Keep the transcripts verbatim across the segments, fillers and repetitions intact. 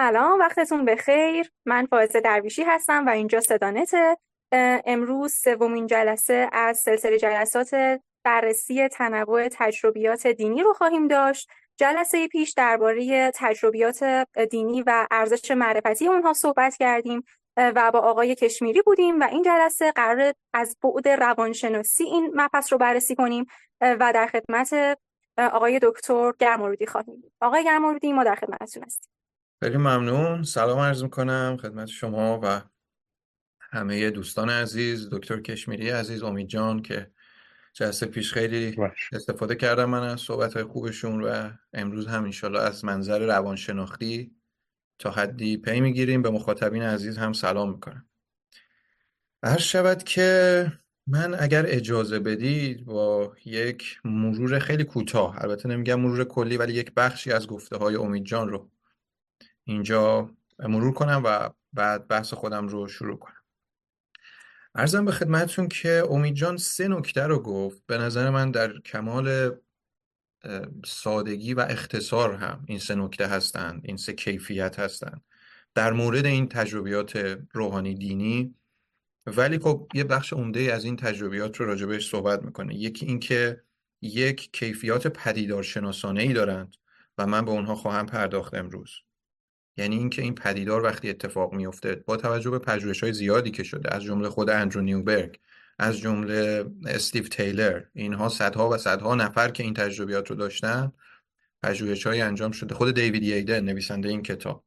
سلام، وقتتون بخیر. من فائزه درویشی هستم و اینجا صدانته. امروز سومین جلسه از سلسله جلسات بررسی تنوع تجربیات دینی رو خواهیم داشت. جلسه پیش درباره تجربیات دینی و ارزش معرفتی اونها صحبت کردیم و با آقای کشمیری بودیم و این جلسه قرار از بعد روانشناسی این مبحث رو بررسی کنیم و در خدمت آقای دکتر گرمارودی خواهیم بود. آقای گرمارودی، ما در خدمتتون هستیم. خیلی ممنون. سلام عرض میکنم خدمت شما و همه دوستان عزیز. دکتر کشمیری عزیز، امید جان که جلسه پیش خیلی باش. استفاده کردم من از صحبت‌های خوبشون و امروز هم انشالله از منظر روانشناختی تا حدی پی میگیریم. به مخاطبین عزیز هم سلام میکنم. عرض شود که من اگر اجازه بدید با یک مرور خیلی کوتاه، البته نمیگم مرور کلی، ولی یک بخشی از گفته های امید جان رو اینجا مرور کنم و بعد بحث خودم رو شروع کنم. عرضم به خدمتتون که امید جان سه نکته رو گفت. به نظر من در کمال سادگی و اختصار هم این سه نکته هستند، این سه کیفیت هستند در مورد این تجربیات روحانی دینی. ولی خب یه بخش عمده از این تجربیات رو راجع بهش صحبت میکنه. یکی این که یک کیفیات پدیدارشناسانه‌ای دارند و من به اونها خواهم پرداخت امروز. یعنی اینکه این پدیدار وقتی اتفاق میفته با توجه به پژوهش‌های زیادی که شده، از جمله خود اندرو نیوبرگ، از جمله استیو تیلر، اینها صدها و صدها نفر که این تجربیات رو داشتن، پژوهش‌های انجام شده، خود دیوید ییدن نویسنده این کتاب.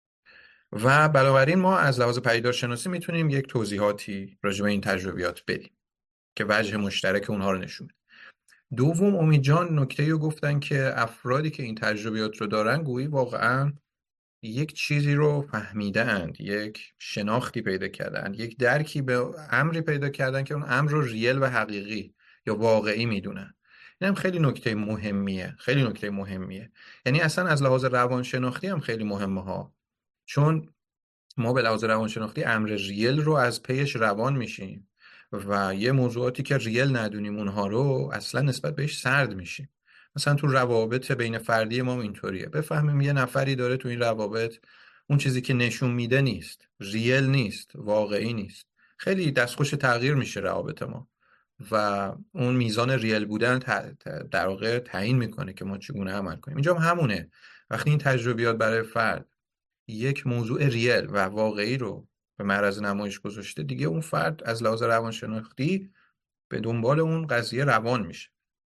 و بنابراین ما از لحاظ پدیدارشناسی میتونیم یک توضیحاتی راجع به این تجربیات بدیم که وجه مشترک اونها رو نشون میده. دوم، امید جان نکته‌ای رو گفتن که افرادی که این تجربیات رو دارن گویی واقعاً یک چیزی رو فهمیدند، یک شناختی پیدا کردن، یک درکی به امری پیدا کردن که اون امر رو ریل و حقیقی یا واقعی میدونن. این هم خیلی نکته مهمیه، خیلی نکته مهمیه. یعنی اصلا از لحاظ روانشناختی هم خیلی مهمه ها، چون ما به لحاظ روانشناختی امر ریل رو از پیش روان میشیم و یه موضوعاتی که ریل ندونیم اونها رو اصلا نسبت بهش سرد میشیم. مثلا تو روابط بین فردی ما اینطوریه، بفهمیم یه نفری داره تو این روابط اون چیزی که نشون میده نیست، ریل نیست، واقعی نیست، خیلی دستخوش تغییر میشه روابط ما و اون میزان ریل بودن در واقع تعیین میکنه که ما چگونه عمل کنیم. اینجا هم همونه. وقتی این تجربیات برای فرد یک موضوع ریل و واقعی رو به معرض نمایش گذاشته، دیگه اون فرد از لحاظ روانشناختی به دنبال اون قضیه روان میشه.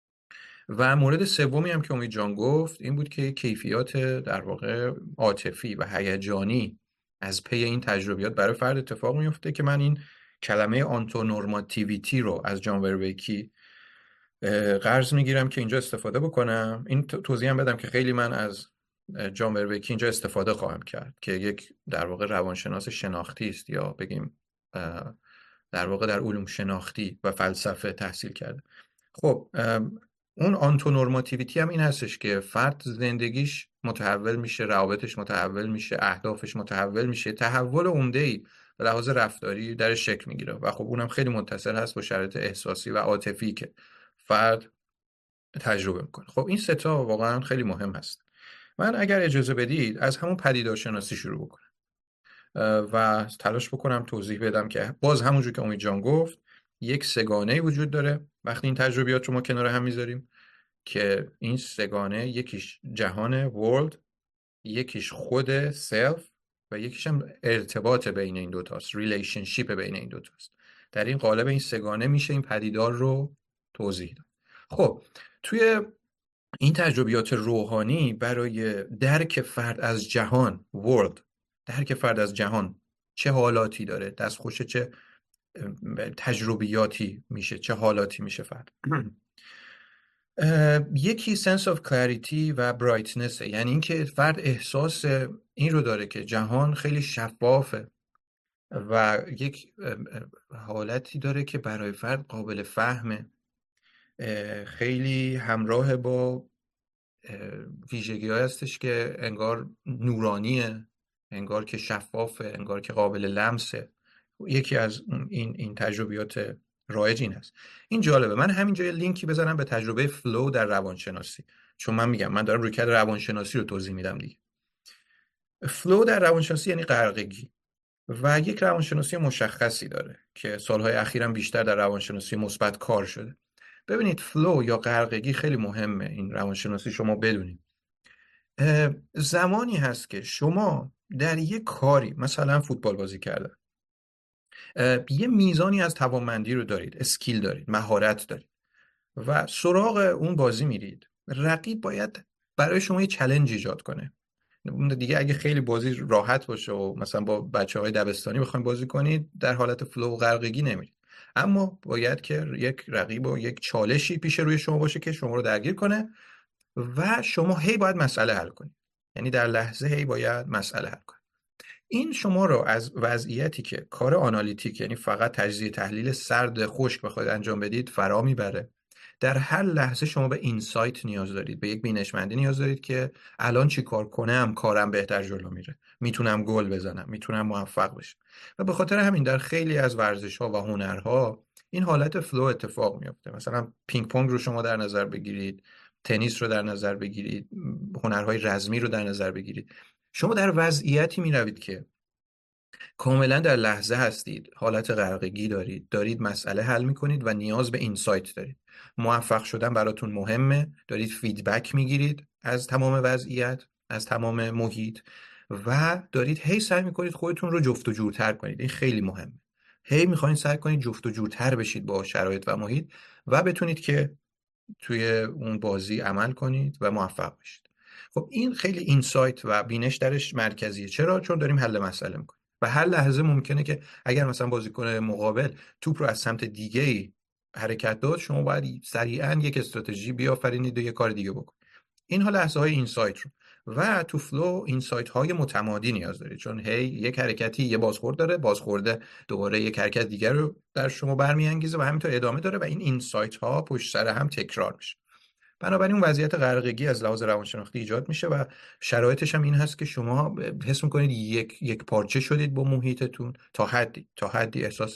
و مورد سومی هم که امید جان گفت این بود که کیفیات در واقع عاطفی و هیجانی از پی این تجربیات برای فرد اتفاق میفته که من این کلمه آنتونورماتیویتی رو از جان وربیکی قرض میگیرم که اینجا استفاده بکنم. این توضیح هم بدم که خیلی من از جان وربیکی اینجا استفاده خواهم کرد که یک در واقع روانشناس شناختی است، یا بگیم در واقع در علوم شناختی و فلسفه تحصیل کرده. خب اون آنتونورماتیویتی هم این هستش که فرد زندگیش متحول میشه، روابطش متحول میشه، اهدافش متحول میشه، تحول عمده‌ای به لحاظ رفتاری در شکل میگیره و خب اونم خیلی متصل هست با شرایط احساسی و عاطفی که فرد تجربه میکنه. خب این سه تا واقعا خیلی مهم هست. من اگر اجازه بدید از همون پدیدارشناسی شروع بکنم و تلاش بکنم توضیح بدم که باز همونجور که امید جان گفت یک سگانه وجود داره وقتی این تجربیات رو ما کنار هم میذاریم، که این سگانه یکیش جهان world، یکیش خود سلف و یکیش هم ارتباط بین این دوتاست، ریلیشنشیپ بین این دوتاست. در این قالب این سگانه میشه این پدیدار رو توضیح داد. خب توی این تجربیات روحانی برای درک فرد از جهان world، درک فرد از جهان چه حالاتی داره، دستخوش چه تجربیاتی میشه، چه حالاتی میشه فرد. یکی sense of clarity و brightness، یعنی اینکه فرد احساس این رو داره که جهان خیلی شفافه و یک حالتی داره که برای فرد قابل فهمه، خیلی همراه با ویژگی های هستش که انگار نورانیه، انگار که شفافه، انگار که قابل لمسه. یکی از این این تجربیات رایج این هست. این جالبه. من همینجا یه لینکی بزنم به تجربه فلو در روانشناسی، چون من میگم من دارم رویکرد روانشناسی رو توضیح میدم دیگه. فلو در روانشناسی یعنی غرقگی و یک روانشناسی مشخصی داره که سالهای اخیرم بیشتر در روانشناسی مثبت کار شده. ببینید فلو یا غرقگی خیلی مهمه این روانشناسی شما بدونید. زمانی هست که شما در یک کاری، مثلا فوتبال بازی کردن، یه میزانی از توانمندی رو دارید، اسکیل دارید، مهارت دارید و سراغ اون بازی میرید. رقیب باید برای شما یه چالش ایجاد کنه. دیگه اگه خیلی بازی راحت باشه و مثلا با بچه‌های دبستانی بخواید بازی کنید، در حالت فلو و غرقگی نمیرید. اما باید که یک رقیب و یک چالشی پیش روی شما باشه که شما رو درگیر کنه و شما هی باید مسئله حل کنید. یعنی در لحظه هی باید مسئله حل کنید. این شما رو از وضعیتی که کار آنالیتیک، یعنی فقط تجزیه تحلیل سرد خشک بخواید انجام بدید، فرا میبره. در هر لحظه شما به اینسایت نیاز دارید، به یک بینشمندی نیاز دارید که الان چی کار کنم کارم بهتر جلو میره، میتونم گل بزنم، میتونم موفق بشم. و به خاطر همین در خیلی از ورزش‌ها و هنرها این حالت فلو اتفاق میفته. مثلا پینگ پونگ رو شما در نظر بگیرید، تنیس رو در نظر بگیرید، هنرهای رزمی رو در نظر بگیرید. شما در وضعیتی میروید که کاملا در لحظه هستید، حالت غرقگی دارید، دارید مسئله حل میکنید و نیاز به اینسایت دارید. موفق شدن براتون مهمه، دارید فیدبک میگیرید از تمام وضعیت، از تمام محیط و دارید هی سعی میکنید خودتون رو جفت و جورتر کنید. این خیلی مهمه. هی میخواین سعی کنید جفت و جورتر بشید با شرایط و محیط و بتونید که توی اون بازی عمل کنید و موفق بشید. خب این خیلی اینسایت و بینش درش مرکزیه. چرا؟ چون داریم حل مسئله میکنیم و هر لحظه ممکنه که اگر مثلا بازیکن مقابل توپ رو از سمت دیگه‌ای حرکت داد، شما باید سریعا یک استراتژی بیافرینید و یک کار دیگه بکنید. اینها لحظه های اینسایت رو و تو فلو اینسایت های متمادی نیاز دارید، چون هی یک حرکتی یه بازخورد داره، بازخورده دوباره یک حرکت دیگر رو در شما برمیانگیزه و همینطور ادامه داره و این اینسایت ها پشت سر هم تکرار میشه. بنابراین اون وضعیت غرقگی از لحاظ روانشناختی ایجاد میشه و شرایطش هم این هست که شما حس میکنید یک یک پارچه شدید با محیطتون تا حدی تا حدی احساس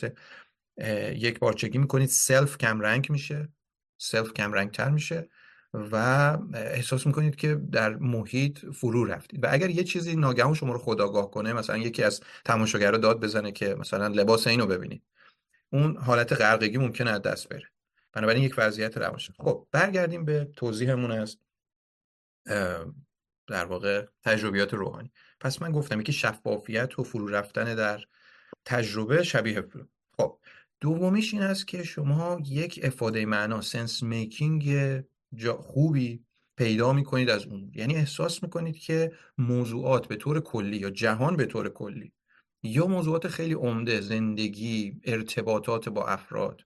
یک پارچگی میکنید، سلف کم رنگ میشه، سلف کم رنگ تر میشه و احساس میکنید که در محیط فرو رفتید. و اگر یه چیزی ناگهان شما رو خودآگاه کنه، مثلا یکی از تماشاگرها داد بزنه که مثلا لباس اینو ببینید، اون حالت غرقگی ممکنه از دست بره. بنابراین یک وضعیت روانشناختی. خب برگردیم به توضیحمون از در واقع تجربیات روحانی. پس من گفتم که شفافیت و فرو رفتن در تجربه شبیه فلو. خب دومیش این است که شما یک افاده معنا، سنس میکینگ خوبی پیدا میکنید از اون. یعنی احساس میکنید که موضوعات به طور کلی یا جهان به طور کلی یا موضوعات خیلی عمده، زندگی، ارتباطات با افراد،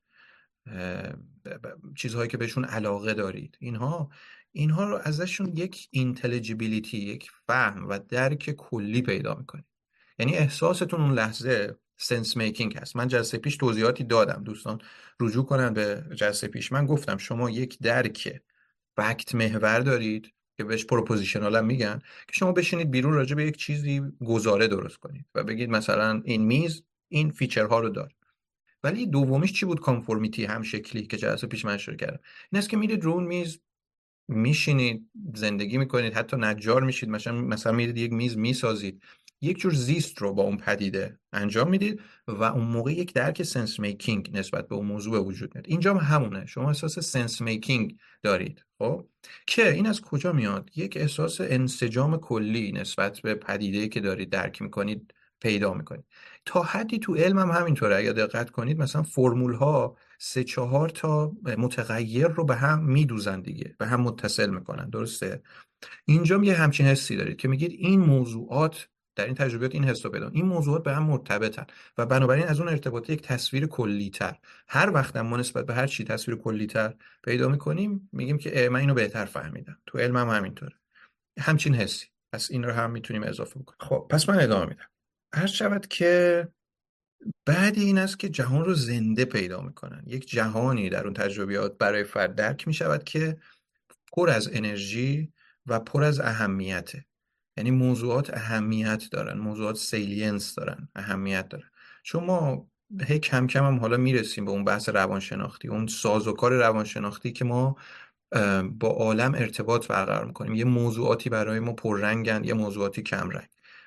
چیزهایی که بهشون علاقه دارید، اینها اینها رو ازشون یک اینتلیجیبیلیتی، یک فهم و درک کلی پیدا میکنید. یعنی احساستون اون لحظه سنس میکینگ هست. من جلسه پیش توضیحاتی دادم، دوستان رجوع کنن به جلسه پیش. من گفتم شما یک درک فکت محور دارید که بهش پروپوزیشنال هم میگن، که شما بشینید بیرون راجع به یک چیزی گزاره درست کنید و بگید مثلا این میز این فیچرها رو داره. ولی دومیش چی بود؟ کانفورمیتی، هم شکلی که جلسه پیش من اشاره کردم. این است که میرید رو اون میز میشینید، زندگی میکنید، حتی نجار میشید، مثلا مثلا میرید یک میز میسازید، یک جور زیست رو با اون پدیده انجام میدید و اون موقع یک درک سنس میکینگ نسبت به اون موضوع به وجود میاد. اینجا همونه، شما احساس سنس میکینگ دارید. خب که این از کجا میاد؟ یک احساس انسجام کلی نسبت به پدیده‌ای که دارید درک میکنید پیدا میکنید. تا حدی تو علم هم همینطوره. اگر دقت کنید مثلا فرمول ها سه چهار تا متغیر رو به هم میدوزن دیگه، به هم متصل میکنن، درسته؟ اینجا یه همچین حسی دارید که میگید این موضوعات در این تجربیات این حس رو بدن، این موضوعات به هم مرتبطن و بنابراین از اون ارتباط یک تصویر کلی‌تر. هر وقت ما نسبت به هر چی تصویر کلی‌تر پیدا میکنیم میگیم که من اینو بهتر فهمیدم. تو علم هم همینطوره، همچین حسی. پس این رو هم میتونیم اضافه بکنیم. خب پس من ادامه میدم. هر شود که بعد این است که جهان رو زنده پیدا میکنن. یک جهانی در اون تجربیات برای فرد درک میشود که پر از انرژی و پر از اهمیته. یعنی موضوعات اهمیت دارن، موضوعات سیلینس دارن، اهمیت دارن. چون ما هی کم کم هم حالا میرسیم به اون بحث روانشناختی، اون سازوکار روانشناختی که ما با عالم ارتباط برقرار میکنیم. یه موضوعاتی برای ما پررنگن، یه موضوعاتی کم رنگ.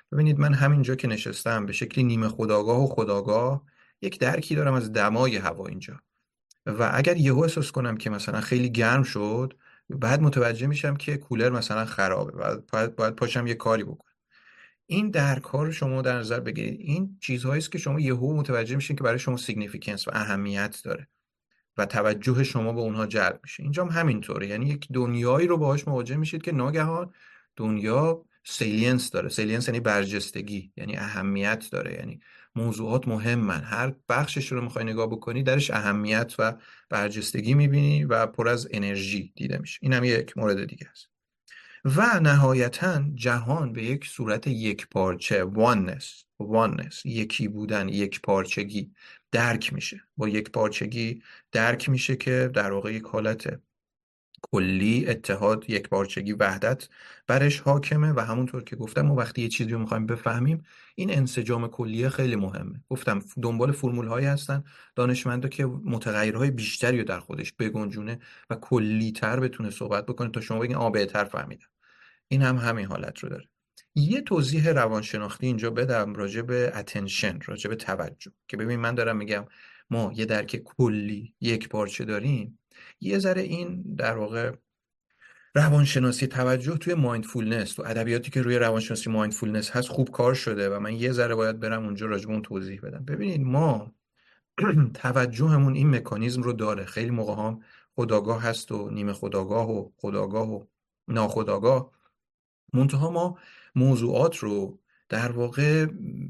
ببینید من همینجا که نشستم به شکلی نیمه خودآگاه و خودآگاه یک درکی دارم از دمای هوا اینجا، و اگر یهو احساس کنم که مثلا خیلی گرم شد، بعد متوجه میشم که کولر مثلا خرابه و باید, باید پاشم یه کاری بکنم. این درک ها رو شما در نظر بگیرید. این چیزهایی است که شما یهو متوجه میشین که برای شما سیگنیفیکنس و اهمیت داره و توجه شما به اونها جلب میشه. اینجا هم همینطوره، یعنی یک دنیایی رو باهاش مواجه میشید که ناگهان دنیا سیلینس داره. سیلینس یعنی برجستگی، یعنی اهمیت داره، یعنی موضوعات مهمن، هر بخشش رو میخوای نگاه بکنی درش اهمیت و برجستگی میبینی و پر از انرژی دیده میشه. این هم یک مورد دیگه است. و نهایتا جهان به یک صورت یک پارچه، oneness oneness یکی بودن، یک پارچگی درک میشه. با یک پارچگی درک میشه که در واقع یک حالت کلی، اتحاد، یک پارچگی، وحدت برش حاکمه. و همونطور که گفتم ما وقتی یه چیزی رو میخوایم بفهمیم، این انسجام کلیه خیلی مهمه. گفتم دنبال فرمول هایی هستن دانشمندا که متغیرهای بیشتری رو در خودش بگنجونه و کلی تر بتونه صحبت بکنه تا شما بگین آ بهتر فهمیدم. این هم همین حالت رو داره. یه توضیح روانشناختی اینجا بدم راجع به اتنشن، راجع به توجه، که ببین من دارم میگم ما یه درک کلی، یک پارچه داریم. یه ذره این در واقع روانشناسی توجه توی مایندفولنس، تو ادبیاتی که روی روانشناسی مایندفولنس هست خوب کار شده و من یه ذره باید برم اونجا راجع به اون توضیح بدم. ببینید ما توجهمون این مکانیزم رو داره. خیلی موقع هم خودآگاه هست و نیمه خودآگاه و خودآگاه و ناخودآگاه. منتها ما موضوعات رو در واقع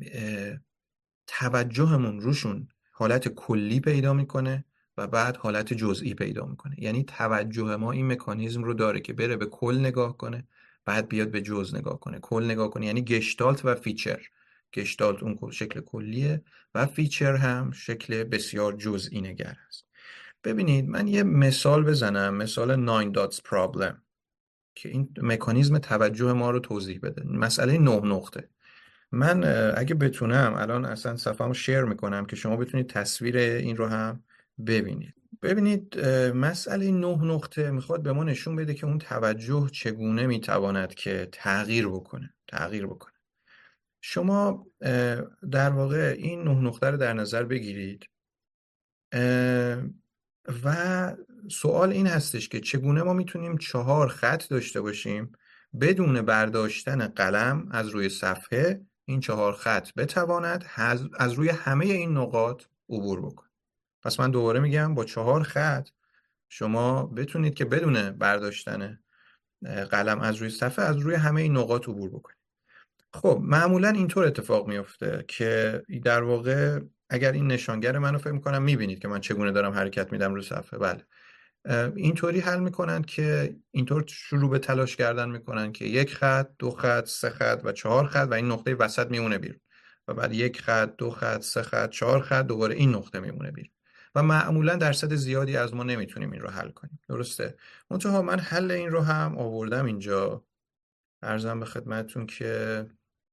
توجهمون روشون حالت کلی پیدا میکنه و بعد حالت جزئی پیدا میکنه. یعنی توجه ما این مکانیزم رو داره که بره به کل نگاه کنه، بعد بیاد به جز نگاه کنه. کل نگاه کنه یعنی گشتالت و فیچر. گشتالت اون شکل کلیه و فیچر هم شکل بسیار جزئی نگر است. ببینید من یه مثال بزنم، مثال ناین داتس پرابلم، که این مکانیزم توجه ما رو توضیح بده. مسئله نه نقطه. من اگه بتونم الان اصلا صفحه‌مو شیر میکنم که شما بتونید تصویر این رو هم ببینید. ببینید مسئله نه نقطه میخواد به ما نشون بده که اون توجه چگونه میتواند که تغییر بکنه تغییر بکنه. شما در واقع این نه نقطه رو در نظر بگیرید و سوال این هستش که چگونه ما میتونیم چهار خط داشته باشیم بدون برداشتن قلم از روی صفحه این چهار خط بتواند از روی همه این نقاط عبور بکنه. پس من دوباره میگم با چهار خط شما بتونید که بدون برداشتن قلم از روی صفحه از روی همه این نقاط عبور بکنید. خب معمولا اینطور اتفاق میفته که در واقع اگر این نشانگر منو فکر میکنم میبینید که من چگونه دارم حرکت میدم رو صفحه. بله اینطوری حل میکنن که اینطور شروع به تلاش کردن میکنن که یک خط، دو خط، سه خط و چهار خط و این نقطه وسط میمونه بیرون و بعد یک خط، دو خط، سه خط، چهار خط، دوباره این نقطه میمونه بیرون و معمولا درصد زیادی از ما نمیتونیم این رو حل کنیم. درسته؟ منتها من حل این رو هم آوردم اینجا، عرضم به خدمتتون که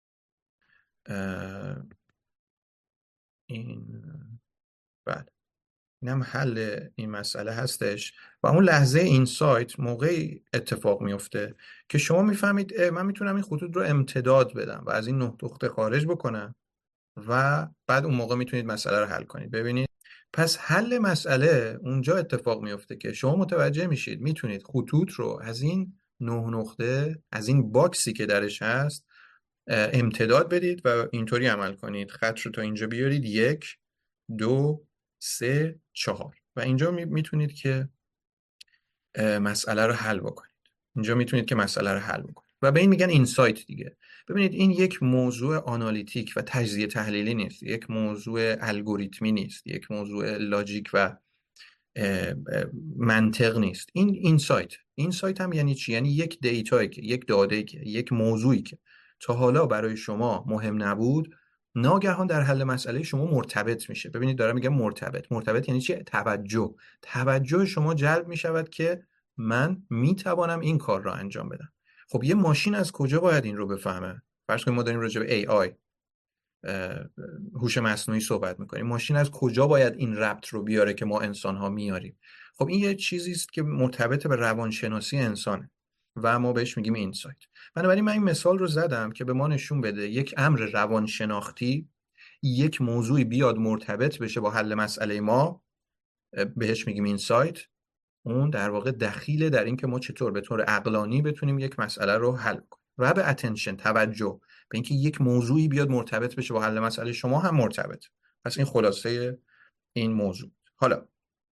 این بعد اینم حل این مسئله هستش. و اون لحظه اینسایت موقعی اتفاق میفته که شما میفهمید من میتونم این خطوط رو امتداد بدم و از این نه نقطه خارج بکنم و بعد اون موقع میتونید مسئله رو حل کنید. ببینید پس حل مسئله اونجا اتفاق میفته که شما متوجه میشید میتونید خطوط رو از این نه نقطه، از این باکسی که درش هست امتداد بدید و اینطوری عمل کنید. خط رو تا اینجا بیارید، یک، دو، سه، چهار و اینجا میتونید که مسئله رو حل بکنید. اینجا میتونید که مسئله رو حل بکنید و به این میگن اینسایت دیگه. ببینید این یک موضوع آنالیتیک و تجزیه تحلیلی نیست، یک موضوع الگوریتمی نیست، یک موضوع لاجیک و منطق نیست. این اینسایت. اینسایت هم یعنی چی؟ یعنی یک دیتایی که یک داده‌ای که یک موضوعی که تا حالا برای شما مهم نبود ناگهان در حل مسئله شما مرتبط میشه. ببینید دارم میگم مرتبط. مرتبط یعنی چی؟ توجه. توجه شما جلب میشود که من میتوانم این کار را انجام بدم. خب یه ماشین از کجا باید این رو بفهمه؟ فرض کنید ما داریم راجع به ای آی، هوش مصنوعی صحبت میکنیم. ماشین از کجا باید این ربط رو بیاره که ما انسان ها میاریم؟ خب این یه چیزی است که مرتبط به روانشناسی انسانه. و ما بهش میگیم اینسایت. بنابراین من این مثال رو زدم که به ما نشون بده یک امر روانشناختی، یک موضوعی بیاد مرتبط بشه با حل مسئله ما، بهش میگیم اینسایت. اون در واقع دخیله در این که ما چطور به طور عقلانی بتونیم یک مسئله رو حل کنیم. و به اتنشن، توجه به اینکه یک موضوعی بیاد مرتبط بشه با حل مسئله شما هم مرتبط. پس این خلاصه این موضوع. حالا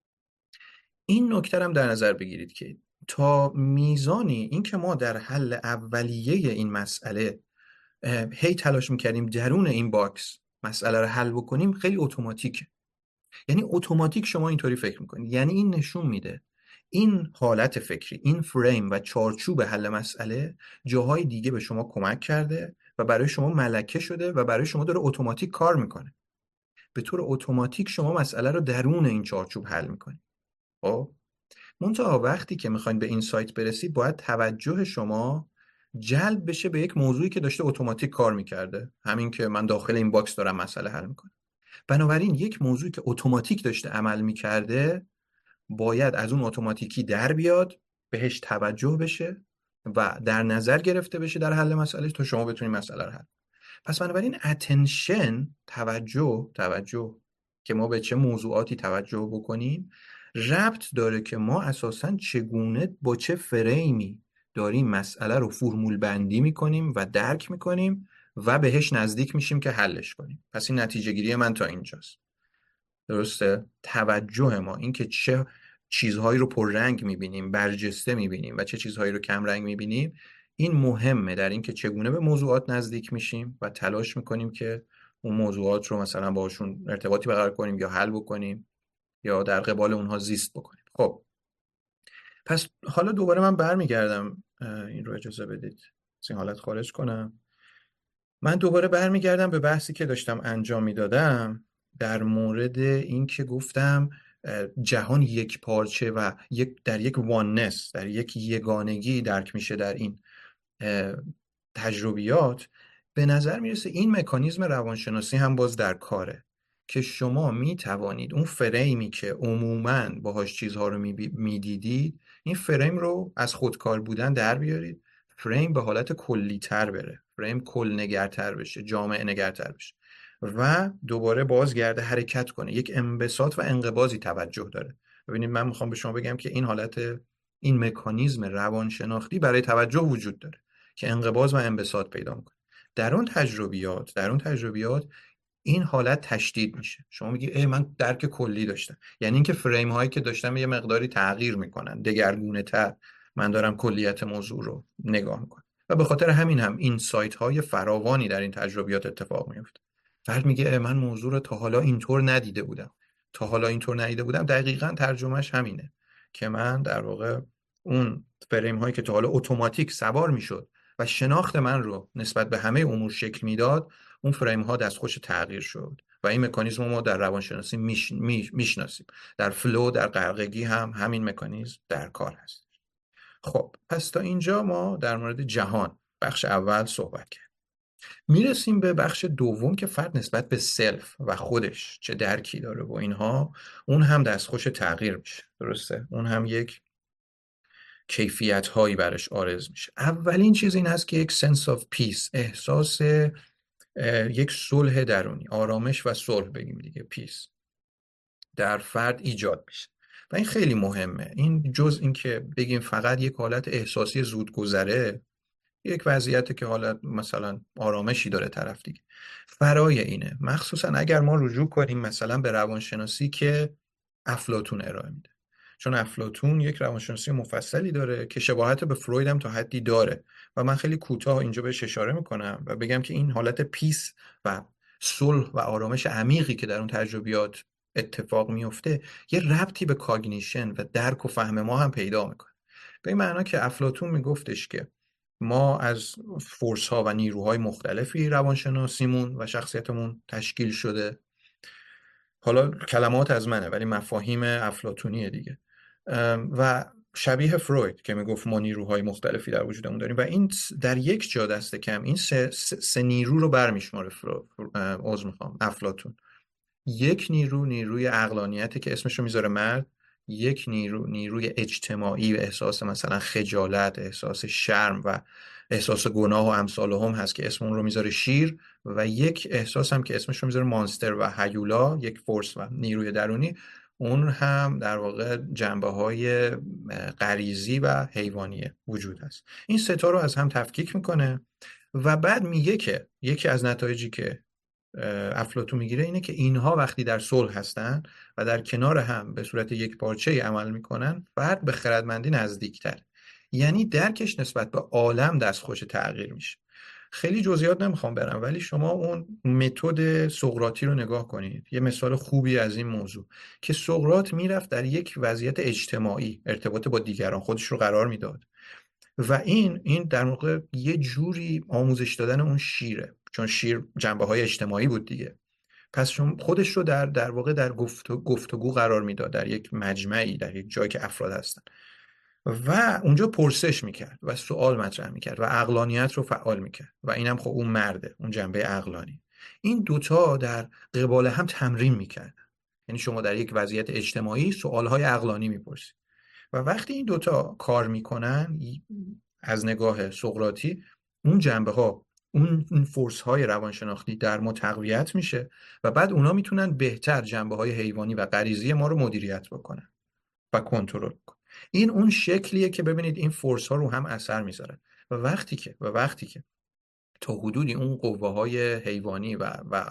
این نکته هم در نظر بگیرید که تا میزانی این که ما در حل اولیه این مسئله هی تلاش میکردیم درون این باکس مسئله رو حل بکنیم، خیلی اتوماتیکه. یعنی اتوماتیک شما اینطوری فکر میکنید. یعنی این نشون میده این حالت فکری، این فریم و چارچوب حل مسئله جاهای دیگه به شما کمک کرده و برای شما ملکه شده و برای شما داره اتوماتیک کار میکنه. به طور اتوماتیک شما مسئله رو درون این چارچوب حل میکنید. خب منتها وقتی که میخواین به این سایت برسید، باید توجه شما جلب بشه به یک موضوعی که داشته اتوماتیک کار میکرده، همین که من داخل این باکس دارم مسئله حل میکنم. بنابراین یک موضوعی که اتوماتیک داشته عمل میکرده باید از اون اتوماتیکی در بیاد، بهش توجه بشه و در نظر گرفته بشه در حل مسئله تا شما بتونید مسئله رو حل. پس بنابراین اتنشن، توجه توجه که ما به چه موضوعاتی توجه بکنیم، ربط داره که ما اساساً چگونه با چه فریمی داریم مسئله رو فرمول بندی میکنیم و درک میکنیم و بهش نزدیک میشیم که حلش کنیم. پس این نتیجه گیری من تا اینجاست. درسته؟ توجه ما، این که چه چیزهایی رو پررنگ میبینیم، برجسته میبینیم و چه چیزهایی رو کم رنگ میبینیم، این مهمه در این که چگونه به موضوعات نزدیک میشیم و تلاش میکنیم که اون موضوعات رو مثلا باشون ارتباطی برقرار کنیم یا حل بکنیم یا در قبال اونها زیست بکنیم. خب پس حالا دوباره من برمیگردم، این رو اجازه بدید از این حالت خارج کنم. من دوباره برمیگردم به بحثی که داشتم انجام میدادم در مورد این که گفتم جهان یک پارچه و یک در یک واننس، در یک یگانگی درک میشه در این تجربیات. به نظر میرسه این مکانیزم روانشناسی هم باز در کاره که شما میتوانید اون فریمی که عموماً باهاش چیزها رو میدیدید، این فریم رو از خودکار بودن در بیارید، فریم به حالت کلی تر بره، فریم کل نگرتر بشه، جامع نگرتر بشه و دوباره بازگرده حرکت کنه، یک انبساط و انقباضی توجه داره. ببینید من میخوام به شما بگم که این حالت، این مکانیزم روانشناختی برای توجه وجود داره که انقباض و انبساط پیدا میکنه. در اون تجربیات در اون تجربیات این حالت تشدید میشه. شما میگی ای من درک کلی داشتم، یعنی اینکه فریم هایی که داشتم یه مقداری تغییر میکنن، دگرگونه تر من دارم کلیت موضوع رو نگاه میکنم و به خاطر همین هم این سایت های فراوانی در این تجربیات اتفاق میفته. فرد میگه من موضوع رو تا حالا اینطور ندیده بودم تا حالا اینطور ندیده بودم دقیقاً ترجمهش همینه که من در واقع اون فریم هایی که تا حالا اتوماتیک سوار میشد و شناخت من رو نسبت به همه امور شکل میداد، اون فریم ها دستخوش تغییر شد و این مکانیزم ما در روانشناسی میش... میش... میشناسیم. در فلو، در غرقگی هم همین مکانیزم در کار هست. خب پس تا اینجا ما در مورد جهان بخش اول صحبت کردیم. میرسیم به بخش دوم که فرد نسبت به سلف و خودش چه درکی داره و اینها، اون هم دستخوش تغییر میشه. درسته؟ اون هم یک کیفیت هایی برش عارض میشه. اولین چیز این هست که یک sense of peace، احساس یک صلح درونی، آرامش و صلح بگیم دیگه، پیس در فرد ایجاد میشه و این خیلی مهمه. این جز این که بگیم فقط یک حالت احساسی زودگذره، یک وضعیتی که حالت مثلا آرامشی داره طرف دیگه، فرای اینه. مخصوصا اگر ما رجوع کنیم مثلا به روانشناسی که افلاطون ارائه میده، چون افلاطون یک روانشناسی مفصلی داره که شباهت به فروید هم تا حدی داره و من خیلی کوتاه اینجا بهش اشاره میکنم و بگم که این حالت پیس و صلح و آرامش عمیقی که در اون تجربیات اتفاق میفته یه ربطی به کاگنیشن و درک و فهم ما هم پیدا میکنه. به این معنا که افلاطون میگفتش که ما از فورس ها و نیروهای مختلفی روانشناسیمون و شخصیتمون تشکیل شده. حالا کلمات از منه ولی مفاهیم افلاطونیه دیگه و شبیه فروید که میگفت ما نیروهای مختلفی در وجودمون داریم و این در یک جا دست کم این سه, سه نیرو رو برمیشماره فرو عذر میخوام افلاطون. یک نیرو نیروی عقلانیته که اسمش رو میذاره مرد، یک نیرو نیروی اجتماعی و احساس مثلا خجالت، احساس شرم و احساس گناه و امثال هم هست که اسم اون رو میذاره شیر، و یک احساس هم که اسمش رو میذاره مانستر و هیولا، یک فورس و نیروی درونی، اون هم در واقع جنبه‌های غریزی و حیوانی وجود هست. این سه تا رو از هم تفکیک میکنه و بعد میگه که یکی از نتایجی که افلاطون میگیره اینه که اینها وقتی در صلح هستن و در کنار هم به صورت یک پارچه‌ای عمل میکنن، فرد به خردمندی نزدیکتر، یعنی درکش نسبت به عالم دستخوش تغییر میشه. خیلی جزئیات نمیخوام برم، ولی شما اون متد سقراطی رو نگاه کنید، یه مثال خوبی از این موضوع که سقراط میرفت در یک وضعیت اجتماعی ارتباط با دیگران خودش رو قرار میداد و این این در واقع یه جوری آموزش دادن اون شیره، چون شیر جنبه های اجتماعی بود دیگه. پس خودش رو در در واقع در گفتگو, گفتگو قرار میداد، در یک مجمعی، در یک جایی که افراد هستن و اونجا پرسش میکرد و سوال مطرح میکرد و عقلانیت رو فعال میکرد و اینم خب اون مرده، اون جنبه عقلانی. این دوتا در قبال هم تمرین میکرد، یعنی شما در یک وضعیت اجتماعی سوالهای عقلانی میپرسید و وقتی این دوتا کار میکنن از نگاه سقراطی، اون جنبه ها، اون فورس های روانشناختی در ما تقویت میشه و بعد اونا میتونن بهتر جنبه های حیوانی و غریزی ما رو مدیریت بکنن و کنترل کنن. این اون شکلیه که ببینید این فورس ها رو هم اثر میذاره و وقتی که و وقتی که تا حدودی اون قوه های حیوانی و و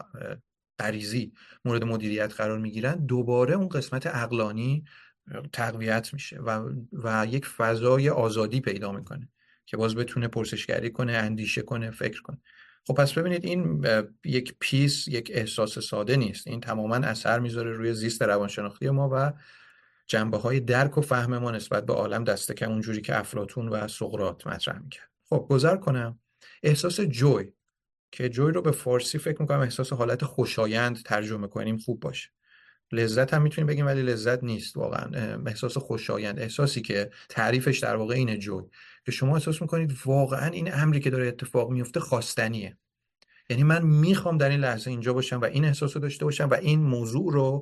غریزی مورد مدیریت قرار میگیرن، دوباره اون قسمت عقلانی تقویت میشه و و یک فضای آزادی پیدا میکنه که باز بتونه پرسشگری کنه، اندیشه کنه، فکر کنه. خب پس ببینید این یک پیس، یک احساس ساده نیست، این تماما اثر میذاره روی زیست روانشناختی ما و جنبه های درک و فهم ما نسبت به عالم، دست کم اونجوری که افلاطون و سقراط مطرح میکرد. خب گذر کنم احساس جوی، که جوی رو به فارسی فکر میکنم احساس حالت خوشایند ترجمه کنیم خوب باشه. لذت هم میتونیم بگیم ولی لذت نیست واقعا، احساس خوشایند، احساسی که تعریفش در واقع اینه جوی، که شما احساس میکنید واقعا این امری که داره اتفاق میفته خواستنیه، یعنی من میخوام در این لحظه اینجا باشم و این احساس رو داشته باشم و این موضوع رو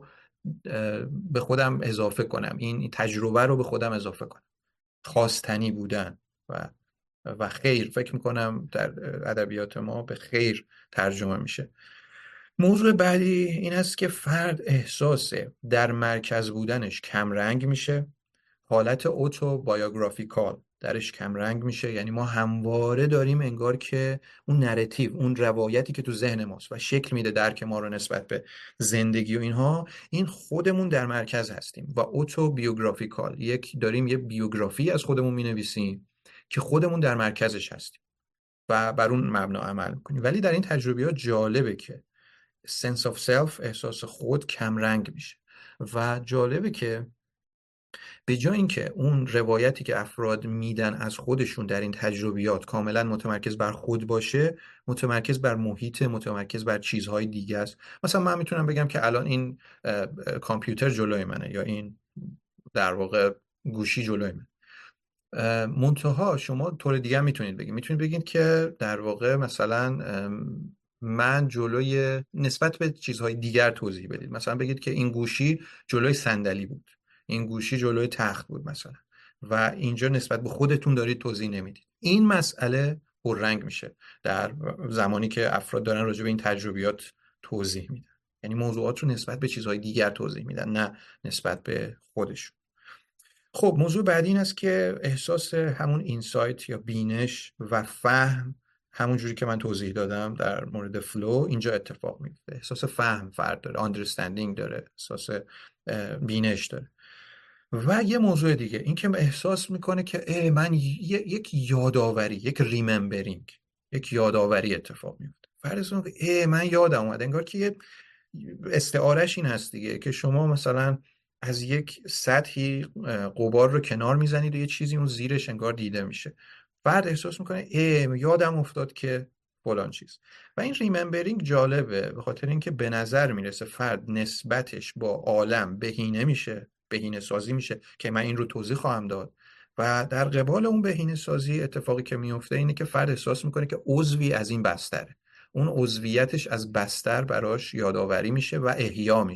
به خودم اضافه کنم، این تجربه رو به خودم اضافه کنم. خواستنی بودن و و خیر، فکر میکنم در ادبیات ما به خیر ترجمه میشه. موضوع بعدی این است که فرد احساس در مرکز بودنش کمرنگ میشه، حالت اوتو بایوگرافیکال درش کمرنگ میشه، یعنی ما همواره داریم انگار که اون نراتیو، اون روایتی که تو ذهن ماست و شکل میده درک ما رو نسبت به زندگی و اینها، این خودمون در مرکز هستیم و اوتو بیوگرافیکال، یک داریم یه بیوگرافی از خودمون مینویسیم که خودمون در مرکزش هستیم و بر اون مبنا عمل میکنیم. ولی در این تجربیات جالبه که sense of self، احساس خود، کمرنگ میشه و جالبه که به جای اینکه اون روایتی که افراد میدن از خودشون در این تجربیات کاملا متمرکز بر خود باشه، متمرکز بر محیط، متمرکز بر چیزهای دیگه است. مثلا من میتونم بگم که الان این کامپیوتر جلوی منه یا این در واقع گوشی جلوی من، منتها شما طور دیگه میتونید بگید، میتونید بگید که در واقع مثلا من جلوی نسبت به چیزهای دیگر توضیح بدید، مثلا بگید که این گوشی جلوی صندلی بود، این گوشی جلوی تخت بود مثلا، و اینجا نسبت به خودتون دارید توضیح نمیدید. این مسئله پررنگ میشه در زمانی که افراد دارن راجع به این تجربیات توضیح میدن، یعنی موضوعات رو نسبت به چیزهای دیگر توضیح میدن، نه نسبت به خودشون. خب موضوع بعدی این است که احساس همون اینسایت یا بینش و فهم، همون جوری که من توضیح دادم در مورد فلو، اینجا اتفاق میفته. احساس فهم فرد داره، understanding داره، احساس بینش داره. و یه موضوع دیگه این که احساس میکنه که من یک یادآوری، یک ریممبرینگ، یک یادآوری اتفاق میفته. فرض کنید که من یادم اومد، انگار که یه استعارهش این هست دیگه که شما مثلا از یک سطحی غبار رو کنار میزنید و یه چیزی اون زیرش انگار دیده میشه، فرد احساس میکنه ای یادم افتاد که فلان چیز. و این ریممبرینگ جالبه به خاطر اینکه به نظر میرسه فرد نسبتش با عالم بهینه میشه، بهینه سازی میشه که من این رو توضیح خواهم داد. و در قبال اون بهینه سازی اتفاقی که میفته اینه که فرد احساس میکنه که عضوی از این بستره، اون عضویتش از بستر براش یادآوری میشه و احیا میشه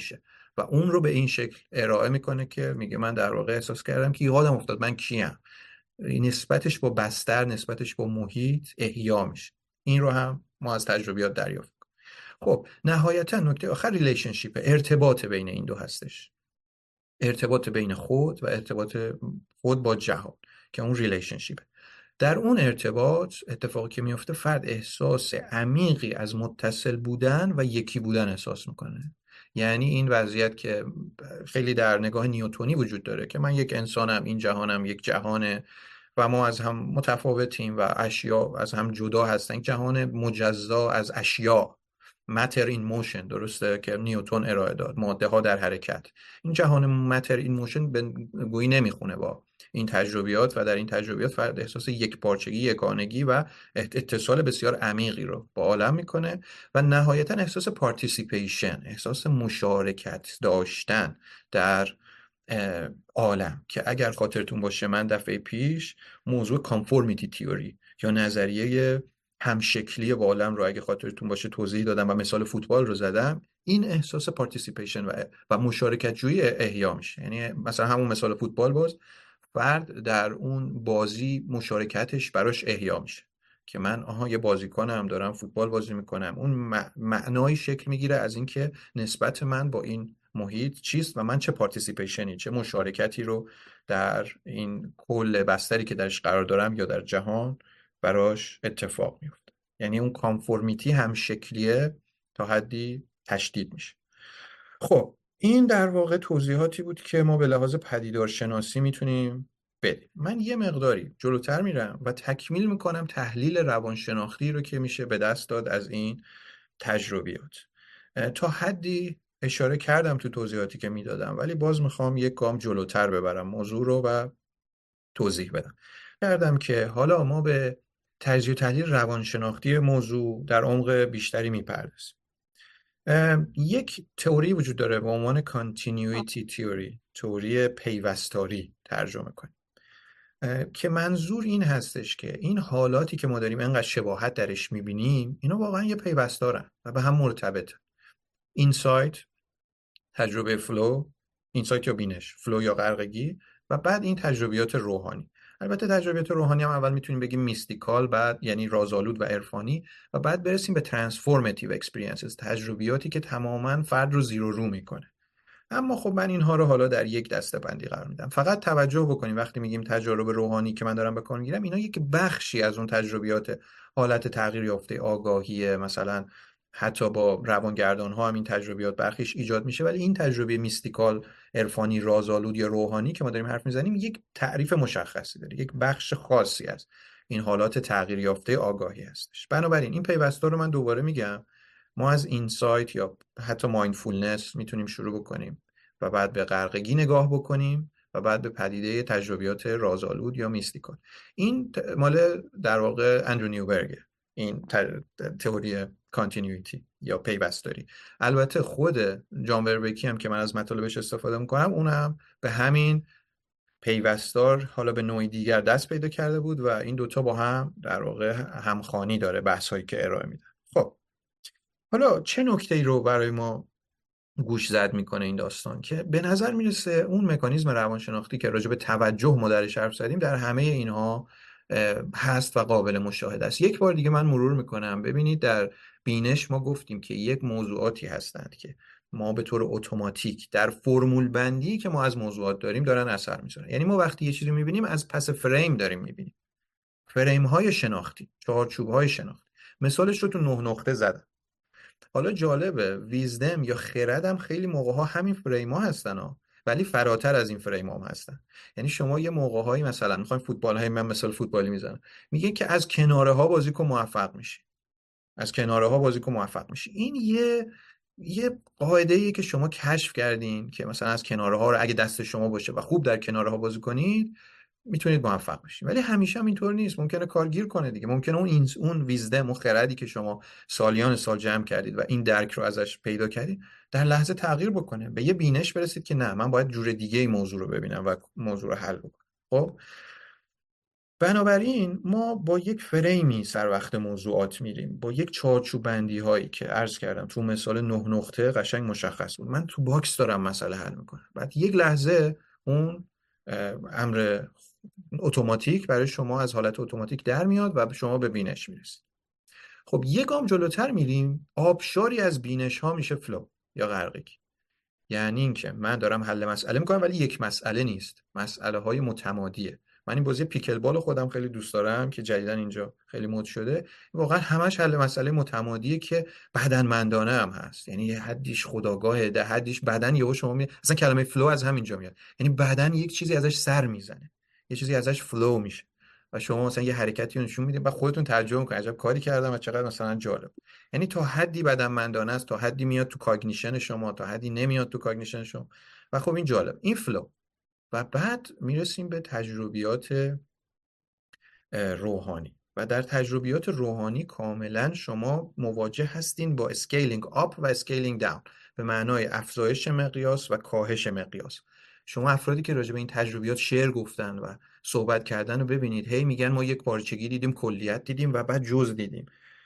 و اون رو به این شکل ارائه میکنه که میگه من در واقع احساس کردم که یادم افتاد من کیم. نسبتش با بستر، نسبتش با محیط احیا میشه. این رو هم ما از تجربیات دریافت. خب نهایتا نکته آخر ریلیشنشیپ، ارتباط بین این دو هستش، ارتباط بین خود و ارتباط خود با جهان که اون ریلیشنشیپه. در اون ارتباط اتفاقی که میفته، فرد احساس عمیقی از متصل بودن و یکی بودن احساس میکنه. یعنی این وضعیت که خیلی در نگاه نیوتونی وجود داره که من یک انسانم، این جهانم یک جهانه و ما از هم متفاوتیم و اشیا از هم جدا هستن، جهان مجزا از اشیا، matter in motion، درسته که نیوتن ارائه داد، ماده ها در حرکت. این جهان matter in motion به گویی نمیخونه با این تجربیات و در این تجربیات فرد احساس یک پارچگی، یگانگی و اتصال بسیار عمیقی رو با عالم میکنه و نهایتا احساس پارتیسیپیشن، احساس مشارکت داشتن در عالم. که اگر خاطرتون باشه من دفعه پیش موضوع کانفورمیتی تیوری یا نظریه همشکلی با عالم رو اگه خاطرتون باشه توضیح دادم و مثال فوتبال رو زدم. این احساس پارتیسیپیشن و, و مشارکت جویی احیا میشه. یعنی مثلا همون مثال فوتبال باز، فرد در اون بازی مشارکتش براش احیا میشه که من آها یه بازیکنم دارم فوتبال بازی میکنم. اون معنای شکل میگیره از اینکه نسبت من با این محیط چیست و من چه پارتیسیپیشنی، چه مشارکتی رو در این کل بستری که درش قرار دارم یا در جهان براش اتفاق میفته. یعنی اون کانفورمیتی هم شکلیه تا حدی تشدید میشه. خب این در واقع توضیحاتی بود که ما به لحاظ پدیدارشناسی میتونیم بدیم. من یه مقداری جلوتر میرم و تکمیل میکنم تحلیل روانشناختی رو که میشه به دست داد از این تجربیات. تا حدی اشاره کردم تو توضیحاتی که میدادم، ولی باز میخوام یک گام جلوتر ببرم موضوع رو و توضیح بدم. کردم که حالا ما به تجزیه و تحلیل روانشناختی موضوع در عمق بیشتری میپردازیم. یک تئوری وجود داره به عنوان continuity theory، تئوری پیوستاری ترجمه کنیم، که منظور این هستش که این حالاتی که ما داریم انقدر شباهت درش میبینیم اینا واقعا یه پیوستارن و به هم مرتبطن. اینسایت، تجربه فلو، اینسایت یا بینش، فلو یا غرقگی، و بعد این تجربیات روحانی. البته تجربیات روحانی هم اول میتونیم بگیم میستیکال، بعد یعنی رازآلود و عرفانی، و بعد برسیم به ترانسفورماتیو اکسپریانسز، تجربیاتی که تماما فرد رو زیر و رو میکنه. اما خب من اینها رو حالا در یک دسته بندی قرار میدم. فقط توجه بکنیم وقتی میگیم تجارب روحانی که من دارم به کار میگیرم، اینا یک بخشی از اون تجربیات حالت تغییر یافته آگاهی، مثلا حتی با روانگردان ها هم این تجربیات برخیش ایجاد میشه، ولی این تجربه میستیکال، عرفانی، رازآلود یا روحانی که ما داریم حرف میزنیم یک تعریف مشخصی داره، یک بخش خاصی از این حالات تغییر یافته آگاهی هستش. بنابراین این پیوستا رو من دوباره میگم. ما از اینسایت یا حتی مایندفولنس میتونیم شروع بکنیم و بعد به غرقگی نگاه بکنیم و بعد به پدیده تجربیات رازآلود یا میستیکال. این مال در واقع اندرو نیوبرگ، این تئوری کانتینیویتی یا پیوستاری. البته خود جان وربکی هم که من از مطالبش استفاده میکنم، اون هم به همین پیوستار حالا به نوعی دیگر دست پیدا کرده بود و این دوتا با هم در واقع همخوانی داره بحثایی که ارائه میدن. خب حالا چه نکته‌ای رو برای ما گوش زد میکنه این داستان؟ که به نظر میرسه اون مکانیزم روانشناختی که راجع به توجه ما درش حرف زدیم در همه اینها هست و قابل مشاهده است. یک بار دیگه من مرور میکنم. ببینید در بینش ما گفتیم که یک موضوعاتی هستند که ما به طور اتوماتیک در فرمول بندی که ما از موضوعات داریم دارن اثر میذارن. یعنی ما وقتی یه چیزی میبینیم از پس فریم داریم میبینیم، فریم های شناختی، چهارچوب های شناختی. مثالش رو تو نه نقطه زدم. حالا جالبه ویزدم یا خردم خیلی موقع ها همین فریم ها هستن ها، ولی فراتر از این فریم ها هم هستن. یعنی شما یه موقع هایی مثلا میخوایم فوتبال های، من مثال فوتبالی میزنم، میگه که از کناره ها بازیکن موفق میشی، از کناره ها بازیکن موفق میشی. این یه یه قاعده ایه که شما کشف کردین که مثلا از کناره ها رو اگه دست شما باشه و خوب در کناره ها بازی کنید میتونید موفق بشید. ولی همیشه هم اینطور نیست، ممکنه کارگیر کنه دیگه. ممکنه اون این اون ویزدم و خردی که شما سالیان سال جمع کردید و این درک رو ازش پیدا کردید در لحظه تغییر بکنه، به یه بینش برسید که نه، من باید جور دیگه ای موضوع رو ببینم و موضوع رو حل بکنم. خب بنابراین ما با یک فریمی سر وقت موضوعات میریم، با یک چارچوب بندی هایی که عرض کردم تو مثال نه نقطه قشنگ مشخص بود. من تو باکس دارم مسئله حل میکنم، بعد یک لحظه اون امر اتوماتیک برای شما از حالت اتوماتیک در میاد و شما به بینش میرسید. خب یک گام جلوتر میریم، آبشاری از بینش ها میشه فلو یا غرقگی. یعنی اینکه من دارم حل مسئله میکنم ولی یک مسئله نیست، مسئله های متمادیه. من این بازی پیکل بال خودم خیلی دوست دارم که جدیدن اینجا خیلی مد شده، واقعا همش حل مسئله متمادیه که بدنمندانه هم هست. یعنی یه حدیش خودآگاهه، ده حدیش بدن یهو شما می اصلا کلمه فلو از همینجا میاد. یعنی بدن یک چیزی ازش سر میزنه، یه چیزی ازش فلو میشه و شما مثلا یه حرکتی رو نشون میدید و خودتون ترجمه میکنید عجب کاری کردم و چقدر مثلا جالب. یعنی تا حدی بدنمندانه است، تا حدی میاد تو کاگنیشن شما، تا حدی نمیاد تو کاگنیشن شما. و خب این جالب، این فلو. و بعد میرسیم به تجربیات روحانی و در تجربیات روحانی کاملا شما مواجه هستین با اسکیلینگ آپ و اسکیلینگ داون به معنای افزایش مقیاس و کاهش مقیاس. شما افرادی که راجع به این تجربیات شعر گفتن و صحبت کردن رو ببینید، هی میگن ما یک پارچگی دیدیم، کلیت دیدیم و بعد جزء دیدیم.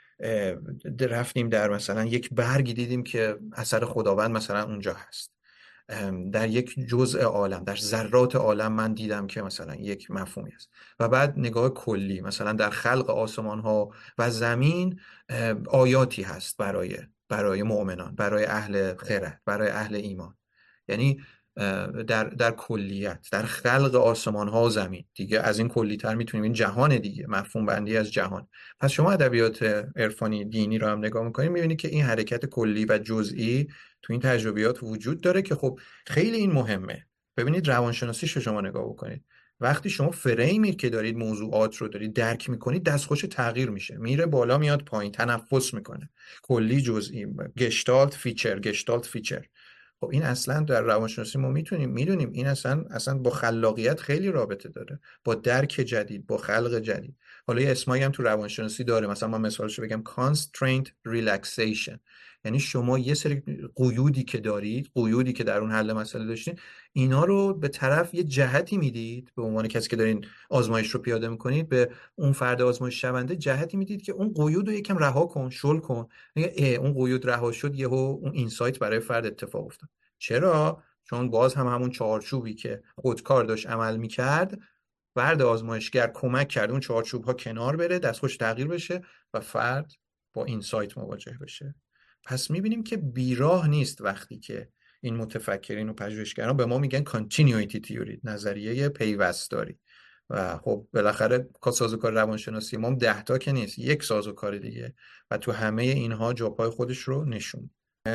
رفتیم در مثلا یک برگی دیدیم که اثر خداوند مثلا اونجا هست، در یک جزء عالم، در ذرات عالم من دیدم که مثلا یک مفهومی است. و بعد نگاه کلی مثلا در خلق آسمان ها و زمین آیاتی هست برای برای مؤمنان، برای اهل خرد، برای اهل ایمان. یعنی در در کلیت، در خلق آسمان ها و زمین، دیگه از این کلی تر میتونیم این جهان دیگه، مفهوم بندی از جهان. پس شما ادبیات عرفانی دینی رو هم نگاه میکنید میبینید که این حرکت کلی و جزئی تو این تجربیات وجود داره که خب خیلی این مهمه. ببینید روانشناسیش رو شما نگاه بکنید، وقتی شما فریمی که دارید موضوعات رو دارید درک میکنید، دستخوش تغییر میشه، میره بالا میاد پایین، تنفس میکنه، کلی جزئی، گشتالت فیچر، گشتالت فیچر. خب این اصلا در روانشناسی ما میتونیم میدونیم این اصلا اصلا با خلاقیت خیلی رابطه داره، با درک جدید، با خلق جدید. حالا یه اسمایی هم تو روانشناسی داره، مثلا من مثالشو بگم constraint relaxation. یعنی شما یه سری قیودی که دارید، قیودی که در اون حل مسئله داشتین، اینا رو به طرف یه جهتی میدید، به عنوان کسی که دارین آزمایش رو پیاده میکنید به اون فرد آزمایش شونده جهتی میدید که اون قیود رو یکم رها کن، شل کن. میگه اون قیود رها شد، یهو اون اینسایت برای فرد اتفاق افتاد. چرا؟ چون باز هم همون چارچوبی که خودکار داشت عمل میکرد، فرد آزمایشگر کمک کرد اون چارچوب ها کنار بره، دستخوش تغییر بشه و فرد با اینسایت مواجه بشه. پس میبینیم که بیراه نیست وقتی که این متفکرین و پژوهشگران به ما میگن continuity theory، نظریه پیوستاری. و خب بالاخره سازوکار روانشناسی ما ده تا که نیست، یک سازوکار دیگه و تو همه اینها جاپای خودش رو نشون.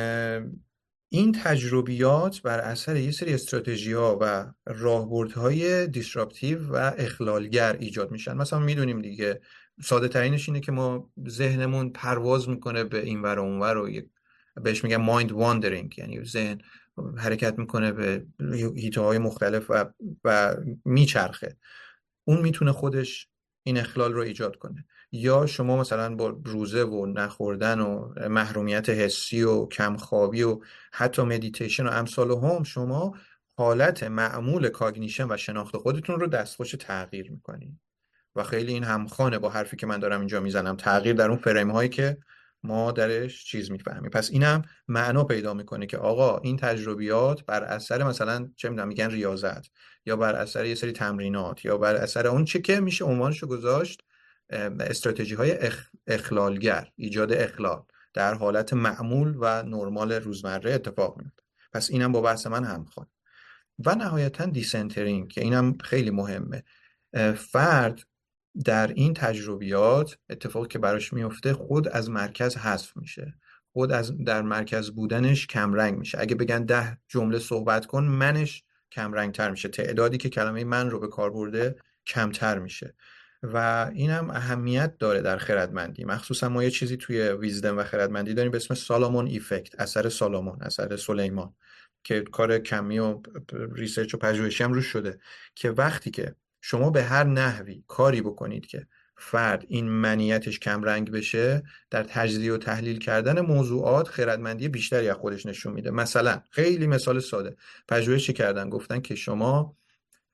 این تجربیات بر اثر یه سری استراتژی‌ها و راهبردهای دیسراپتیو و اخلالگر ایجاد میشن. مثلا میدونیم دیگه، ساده ترینش اینه که ما ذهنمون پرواز میکنه به این ور و اون ور و بهش میگن مایند واندرینگ، یعنی ذهن حرکت میکنه به هیته های مختلف و, و میچرخه. اون میتونه خودش این اخلال رو ایجاد کنه. یا شما مثلا با روزه و نخوردن و محرومیت حسی و کمخوابی و حتی مدیتیشن و امثال هم، شما حالت معمول کاگنیشن و شناخت خودتون رو دستخوش تغییر میکنید. و خیلی این همخوانه با حرفی که من دارم اینجا میزنم، تغییر در اون فریم هایی که ما درش چیز میفهمیم. پس اینم معنا پیدا میکنه که آقا این تجربیات بر اثر مثلا چه میدونم میگن ریاضت، یا بر اثر یه سری تمرینات، یا بر اثر اون چه که میشه عنوانشو گذاشت استراتژی های اخ... اخلالگر، ایجاد اخلال در حالت معمول و نرمال روزمره اتفاق میفته. پس اینم با بحث من همخوان. و نهایتا دیسنترینگ که اینم خیلی مهمه. فرد در این تجربیات اتفاقی که براش میفته، خود از مرکز حذف میشه، خود از در مرکز بودنش کمرنگ میشه. اگه بگن ده جمله صحبت کن، منش کمرنگ تر میشه، تعدادی که کلمه من رو به کار برده کمتر میشه. و اینم اهمیت داره در خردمندی. مخصوصا ما یه چیزی توی ویزدم و خردمندی داریم به اسم سالامون ایفکت، اثر سالامون، اثر سلیمان، که کار کمی و ریسرچ و پژوهشی هم روش شده که وقتی که شما به هر نحوی کاری بکنید که فرد این منیتش کم رنگ بشه، در تجزیه و تحلیل کردن موضوعات خردمندی بیشتری از خودش نشون میده. مثلا خیلی مثال ساده، پژوهشی کردن گفتن که شما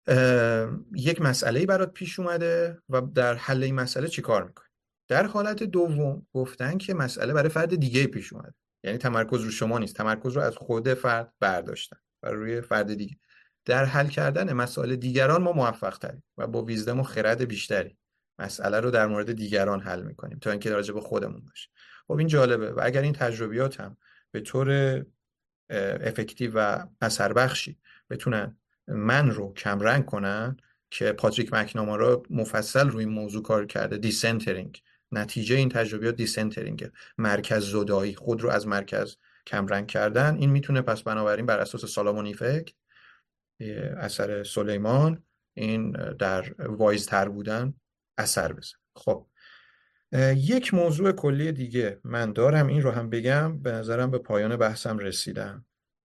یک مسئله برات پیش اومده و در حل این مسئله چی کار میکنی. در حالت دوم گفتن که مسئله برای فرد دیگه پیش اومده، یعنی تمرکز رو شما نیست، تمرکز رو از خود فرد برداشتن و روی فرد دیگه. در حل کردن مسائل دیگران ما موفق تریم و با ویزدم و خرد بیشتری مسئله رو در مورد دیگران حل میکنیم تا اینکه راجع به خودمون باشه. خب این جالبه و اگر این تجربیات هم به طور افکتیو و اثر بخشی بتونن من رو کمرنگ کنن، که پاتریک مکنامارا مفصل روی این موضوع کار کرده، دیسنترینگ، نتیجه این تجربیات دیسنترینگ، مرکز زدایی، خود رو از مرکز کمرنگ کردن، این میتونه پس بنابراین بر اساس سالامون افکت اثر سلیمان این در وایز تر بودن اثر بزن. خب یک موضوع کلی دیگه من دارم، این رو هم بگم، به نظرم به پایان بحثم رسیدم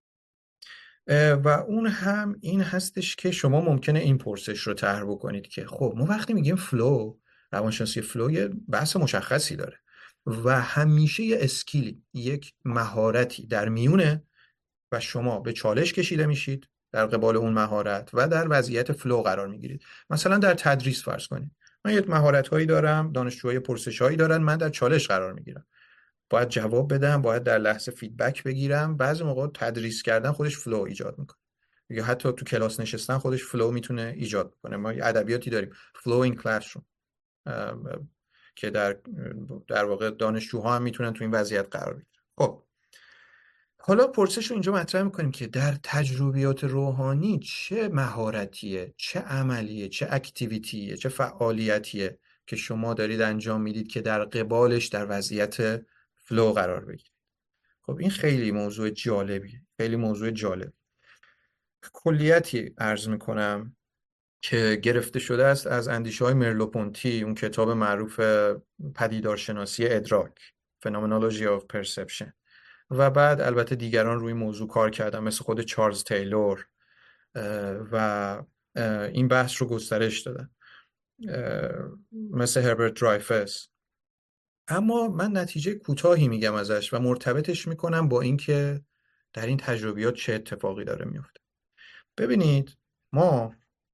و اون هم این هستش که شما ممکنه این پرسش رو طرح بکنید که خب ما وقتی میگیم فلو، روانشناسی فلو یه بحث مشخصی داره و همیشه یه اسکیلی، یک مهارتی در میونه و شما به چالش کشیده میشید در قبال اون مهارت و در وضعیت فلو قرار میگیرید. مثلا در تدریس فرض کنید من یه مهارت هایی دارم، دانشجوهای پرسش هایی دارن، من در چالش قرار میگیرم، باید جواب بدم، باید در لحظه فیدبک بگیرم. بعضی موقع تدریس کردن خودش فلو ایجاد میکنه، یا حتی تو کلاس نشستن خودش فلو میتونه ایجاد کنه. ما ادبیاتی داریم فلو این کلاس روم که در در واقع دانشجوها هم میتونن تو این وضعیت قرار بگیرن. خب حالا پرسش رو اینجا مطرح میکنیم که در تجربیات روحانی چه مهارتیه، چه عملیه، چه اکتیویتیه، چه فعالیتیه که شما دارید انجام میدید که در قبالش در وضعیت فلو قرار بگیرید. خب این خیلی موضوع جالبیه، خیلی موضوع جالب. کلیتی عرض میکنم که گرفته شده است از اندیشه های مرلوپونتی، اون کتاب معروف پدیدارشناسی ادراک، Phenomenology of Perception، و بعد البته دیگران روی موضوع کار کردن مثل خود چارلز تیلور و این بحث رو گسترش دادن، مثل هربرت درایفس. اما من نتیجه کوتاهی میگم ازش و مرتبطش میکنم با اینکه در این تجربیات چه اتفاقی داره میفته. ببینید ما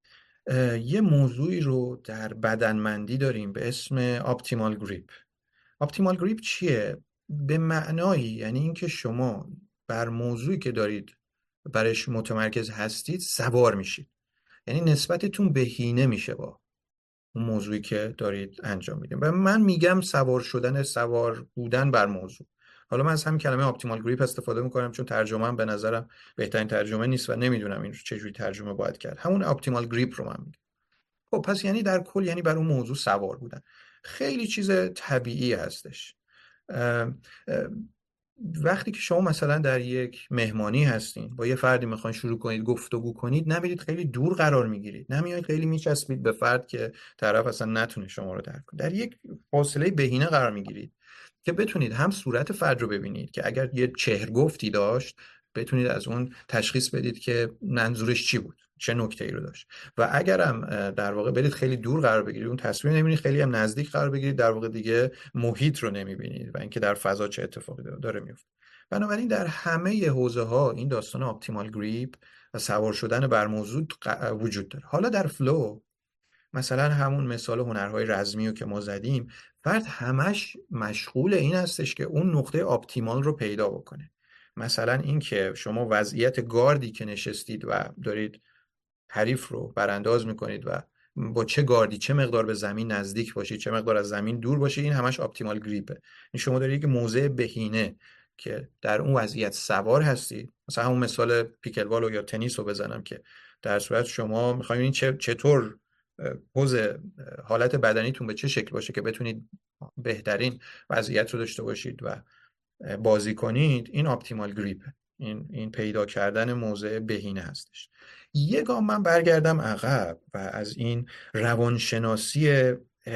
یه موضوعی رو در بدنمندی داریم به اسم اپتیمال گریپ. اپتیمال گریپ چیه؟ به معنایی یعنی اینکه شما بر موضوعی که دارید برش متمرکز هستید سوار میشید، یعنی نسبتتون بهینه میشه با اون موضوعی که دارید انجام میدید. و من میگم سوار شدن، سوار بودن بر موضوع. حالا من از همین کلمه اپتیمال گریپ استفاده میکنم چون ترجمه‌ام به نظرم بهترین ترجمه نیست و نمیدونم این رو چجوری ترجمه باید کرد. همون اپتیمال گریپ رو من میگم. خب پس یعنی در کل یعنی بر اون موضوع سوار بودن. خیلی چیز طبیعی هستش. اه اه وقتی که شما مثلا در یک مهمانی هستین، با یه فردی میخواین شروع کنید گفتگو کنید، نمیرید خیلی دور قرار میگیرید، نمیایید خیلی میچسبید به فرد که طرف اصلا نتونه شما رو درک کنه. در یک فاصله بهینه قرار میگیرید که بتونید هم صورت فرد رو ببینید که اگر یه چهرگفتی داشت بتونید از اون تشخیص بدید که منظورش چی بود، چه نکته‌ای رو داشت. و اگرم در واقع برید خیلی دور قرار بگیرید، اون تصویر نمیبینید، خیلی هم نزدیک قرار بگیرید، در واقع دیگه محیط رو نمیبینید و اینکه در فضا چه اتفاقی داره میفته. بنابراین در همه حوزه‌ها این داستان اپتیمال گریپ و سوار شدن بر موضوع وجود داره. حالا در فلو مثلا همون مثال هنرهای رزمی رو که ما زدیم، فرد همش مشغول این هستش که اون نقطه اپتیمال رو پیدا بکنه. مثلا این که شما وضعیت گاردی که نشستید و دارید حریف رو برانداز میکنید و با چه گاردی چه مقدار به زمین نزدیک باشید، چه مقدار از زمین دور باشید، این همش اپتیمال گریپه. این شما دارید یک موضع بهینه که در اون وضعیت سوار هستید. مثلا همون مثال پیکلبال یا تنیس رو بزنم که در صورت شما میخواید چه چطور پوز حالت بدنیتون به چه شکل باشه که بتونید بهترین وضعیت رو داشته باشید و بازی کنید، این اپتیمال گریپه. این این پیدا کردن موضع بهینه هستش. یه گام من برگردم عقب و از این روانشناسی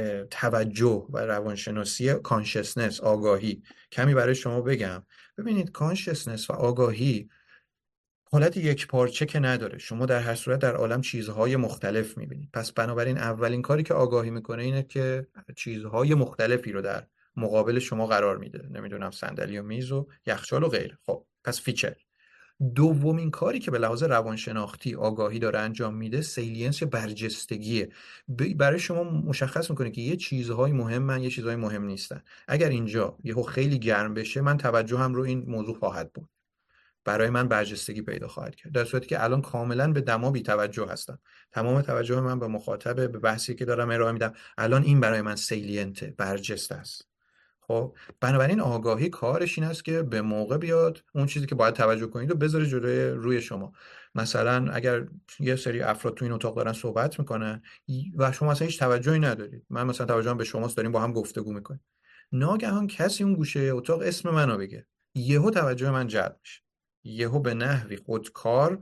توجه و روانشناسی کانشسنس، آگاهی، کمی برای شما بگم. ببینید کانشسنس و آگاهی حالت یک پارچه که نداره. شما در هر صورت در عالم چیزهای مختلف میبینید. پس بنابراین اولین کاری که آگاهی میکنه اینه که چیزهای مختلفی رو در مقابل شما قرار میده. نمیدونم صندلی و میز و یخچال و غیره. خب پس فیچر. دومین کاری که به لحاظ روانشناختی آگاهی داره انجام میده سیلینس یا برجستگیه. برای شما مشخص میکنه که یه چیزهای مهمن، یه چیزهای مهم نیستن. اگر اینجا یهو خیلی گرم بشه، من توجهم رو این موضوع خواهد بود، برای من برجستگی پیدا خواهد کرد، در صورتی که الان کاملا به دما بی توجه هستم. تمام توجه من به مخاطب، به بحثی که دارم ارائه میدم، الان این برای من سیلینته، برجسته است. خب بنابراین آگاهی کارش این است که به موقع بیاد اون چیزی که باید توجه کنید رو بذاره جلوی روی شما. مثلا اگر یه سری افراد تو این اتاق دارن صحبت میکنن و شما مثلا هیچ توجهی ندارید، من مثلا توجهم به شماست، داریم با هم گفتگو میکنیم، ناگهان کسی اون گوشه اتاق اسم منو بگه، یهو توجه من جلب میشه، یهو به نحوی خودکار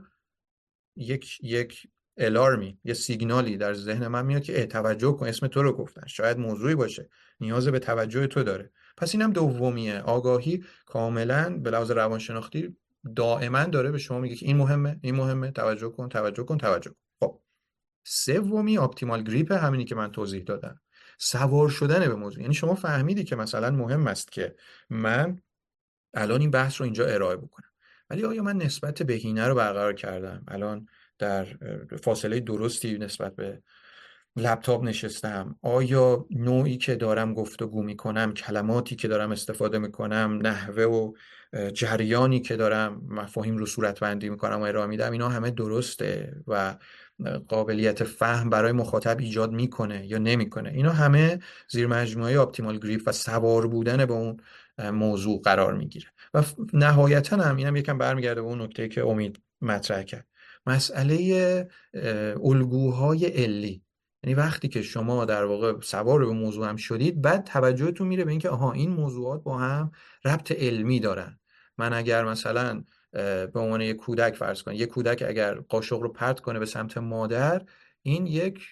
یک یک الارمی، یه سیگنالی در ذهن من میاد که توجه کن، اسم تو رو گفتن، شاید موضوعی باشه نیاز به توجه تو داره. پس اینم دومیه. آگاهی کاملا به لحاظ روانشناختی دائما داره به شما میگه که این مهمه، این مهمه، توجه کن، توجه کن، توجه کن. خب سومی اپتیمال گریپ، همینی که من توضیح دادم، سوار شدن به موضوع. یعنی شما فهمیدی که مثلا مهم است که من الان این بحث رو اینجا ارائه بکنم، ولی آیا من نسبت بهینه رو برقرار کردم؟ الان در فاصله درستی نسبت به لپتاپ نشستم؟ آیا نوعی که دارم گفتگو میکنم، کلماتی که دارم استفاده میکنم، نحوه و جریانی که دارم مفاهیم رو صورت بندی میکنم و ارائه میدم، اینا همه درسته و قابلیت فهم برای مخاطب ایجاد میکنه یا نمیکنه؟ اینا همه زیر مجموعه اپتیمال گریپ و سوار بودن به اون موضوع قرار میگیره. و نهایتا هم اینم یکم برمیگرده به اون نکته که امید مطرح کرد، مسئله الگوهای علی. یعنی وقتی که شما در واقع سوار به موضوع هم شدید، بعد توجهتون میره به اینکه آها این موضوعات با هم ربط علمی دارن. من اگر مثلا به عنوان یک کودک فرض کنم، یک کودک اگر قاشق رو پرت کنه به سمت مادر، این یک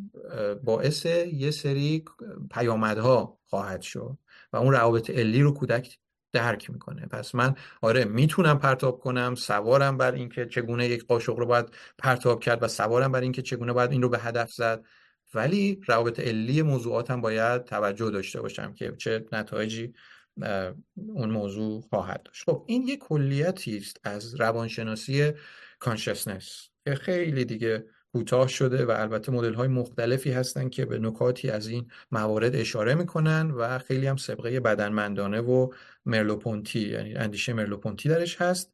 باعث یه سری پیامدها خواهد شد و اون روابط علی رو کودک درک میکنه. پس من آره میتونم پرتاب کنم، سوارم بر این که چگونه یک قاشق رو باید پرتاب کرد و سوارم بر این که چگونه باید این رو به هدف زد، ولی روابط علی موضوعاتم باید توجه داشته باشم که چه نتایجی اون موضوع خواهد داشت. خب این یک کلیتی است از روانشناسی کانشسنس که خیلی دیگه کوتاه شده و البته مدل های مختلفی هستن که به نکاتی از این موارد اشاره میکنن و خیلی هم سابقه بدنمندانه و مرلوپونتی، یعنی اندیشه مرلوپونتی درش هست.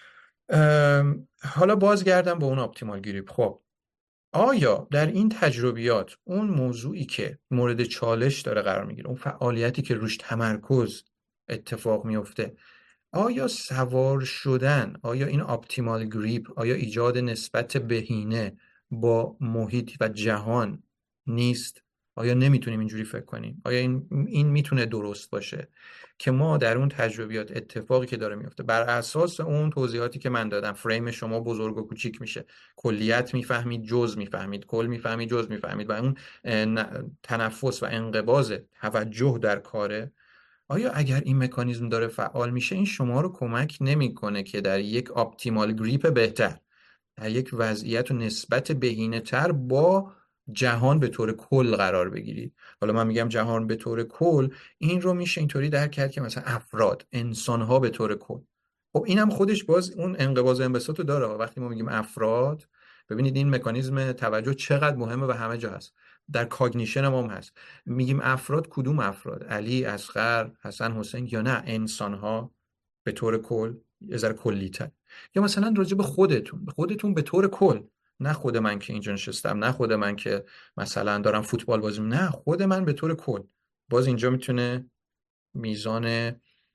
حالا بازگردم به اون اپتیمال گریپ. خب آیا در این تجربیات اون موضوعی که مورد چالش داره قرار میگیره، اون فعالیتی که روش تمرکز اتفاق میفته، آیا سوار شدن، آیا این اپتیمال گریپ، آیا ایجاد نسبت بهینه با محیط و جهان نیست؟ آیا نمیتونیم اینجوری فکر کنیم؟ آیا این این میتونه درست باشه که ما در اون تجربیات اتفاقی که داره میفته بر اساس اون توضیحاتی که من دادم، فریم شما بزرگ و کوچیک میشه، کلیت میفهمید، جزء میفهمید، کل میفهمید، جزء میفهمید و اون تنفس و انقباض توجه در کاره، آیا اگر این مکانیزم داره فعال میشه، این شما رو کمک نمیکنه که در یک اپتیمال گریپ بهتر، در یک وضعیت و نسبت بهینه تر با جهان به طور کل قرار بگیرید؟ حالا من میگم جهان به طور کل، این رو میشه اینطوری درک کرد که مثلا افراد، انسان‌ها به طور کل. خب اینم خودش باز اون انقباض و انبساط رو داره. وقتی ما میگیم افراد، ببینید این مکانیزم توجه چقدر مهمه و همه جا هست، در کاگنیشن ما هم هست. میگیم افراد، کدوم افراد؟ علی، اصغر، حسن، حسین، یا نه انسان‌ها به طور کل، یه ذره کلی‌تر؟ یا مثلا راجع به خودتون، خودتون به طور کل، نه خود من که اینجا نشستم، نه خود من که مثلا دارم فوتبال بازی می‌کنم، نه خود من به طور کل. باز اینجا میتونه میزان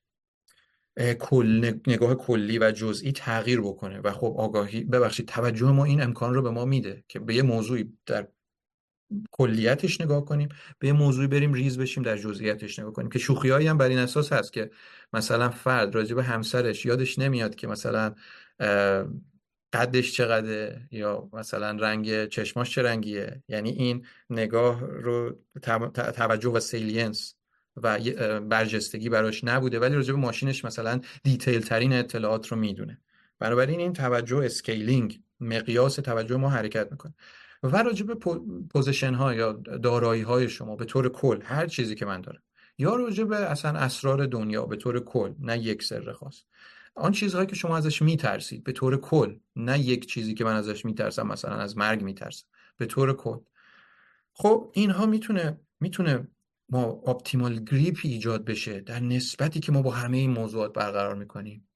کل نگاه کلی و جزئی تغییر بکنه و خب آگاهی، ببخشید، توجه ما این امکان رو به ما میده که به یه موضوعی در کلیتش نگاه کنیم، به یه موضوعی بریم ریز بشیم در جزئیاتش نگاه کنیم. که شوخیایی هم بر این اساس هست که مثلا فرد راجع به همسرش یادش نمیاد که مثلا قدش چقدره یا مثلا رنگ چشماش چه رنگیه، یعنی این نگاه رو توجه و سیلینس و برجستگی براش نبوده، ولی راجع به ماشینش مثلا دیتیل ترین اطلاعات رو میدونه. بنابراین این توجه، اسکیلینگ، مقیاس توجه ما حرکت میکنه. و راجع به پوزیشن ها یا دارایی های شما به طور کل، هر چیزی که من دارم، یا راجع به اصلا اسرار دنیا به طور کل، نه یک سر خاص، آن چیزهایی که شما ازش میترسید به طور کل، نه یک چیزی که من ازش میترسم، مثلا از مرگ میترسم، به طور کل. خب اینها میتونه میتونه ما اپتیمال گریپ ایجاد بشه در نسبتی که ما با همه این موضوعات برقرار میکنیم.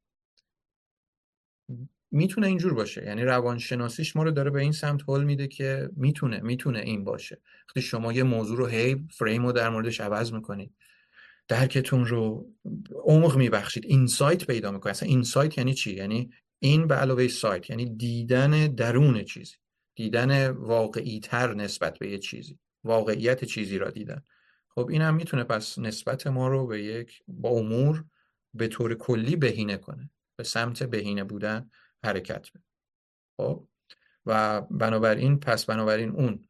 میتونه اینجور باشه، یعنی روانشناسیش ما رو داره به این سمت هل میده که میتونه میتونه این باشه. وقتی شما یه موضوع رو هی فریم رو در موردش عوض میکنید، درکتون رو عمق میبخشید، اینسایت پیدا میکنید. اصلا اینسایت یعنی چی؟ یعنی این به علاوه سایت، یعنی دیدن درون چیزی، دیدن واقعی تر نسبت به یه چیزی، واقعیت چیزی را دیدن. خب این هم میتونه پس نسبت ما رو به یک با امور به طور کلی بهینه کنه، به سمت بهینه بودن حرکت بده. خب و بنابراین پس بنابراین اون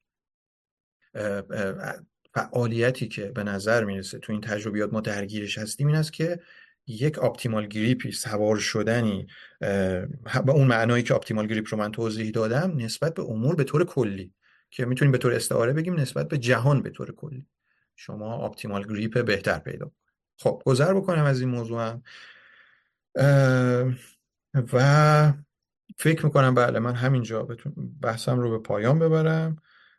فعالیتی که به نظر میرسه تو این تجربیات ما درگیرش هستیم این است که یک اپتیمال گریپی، سوار شدنی به اون معنایی که اپتیمال گریپ رو من توضیح دادم نسبت به امور به طور کلی، که میتونیم به طور استعاره بگیم نسبت به جهان به طور کلی، شما اپتیمال گریپ بهتر پیدا کنید. خب گذر بکنم از این موضوع هم و فکر میکنم بله من همینجا بحثم رو به پایان ببرم.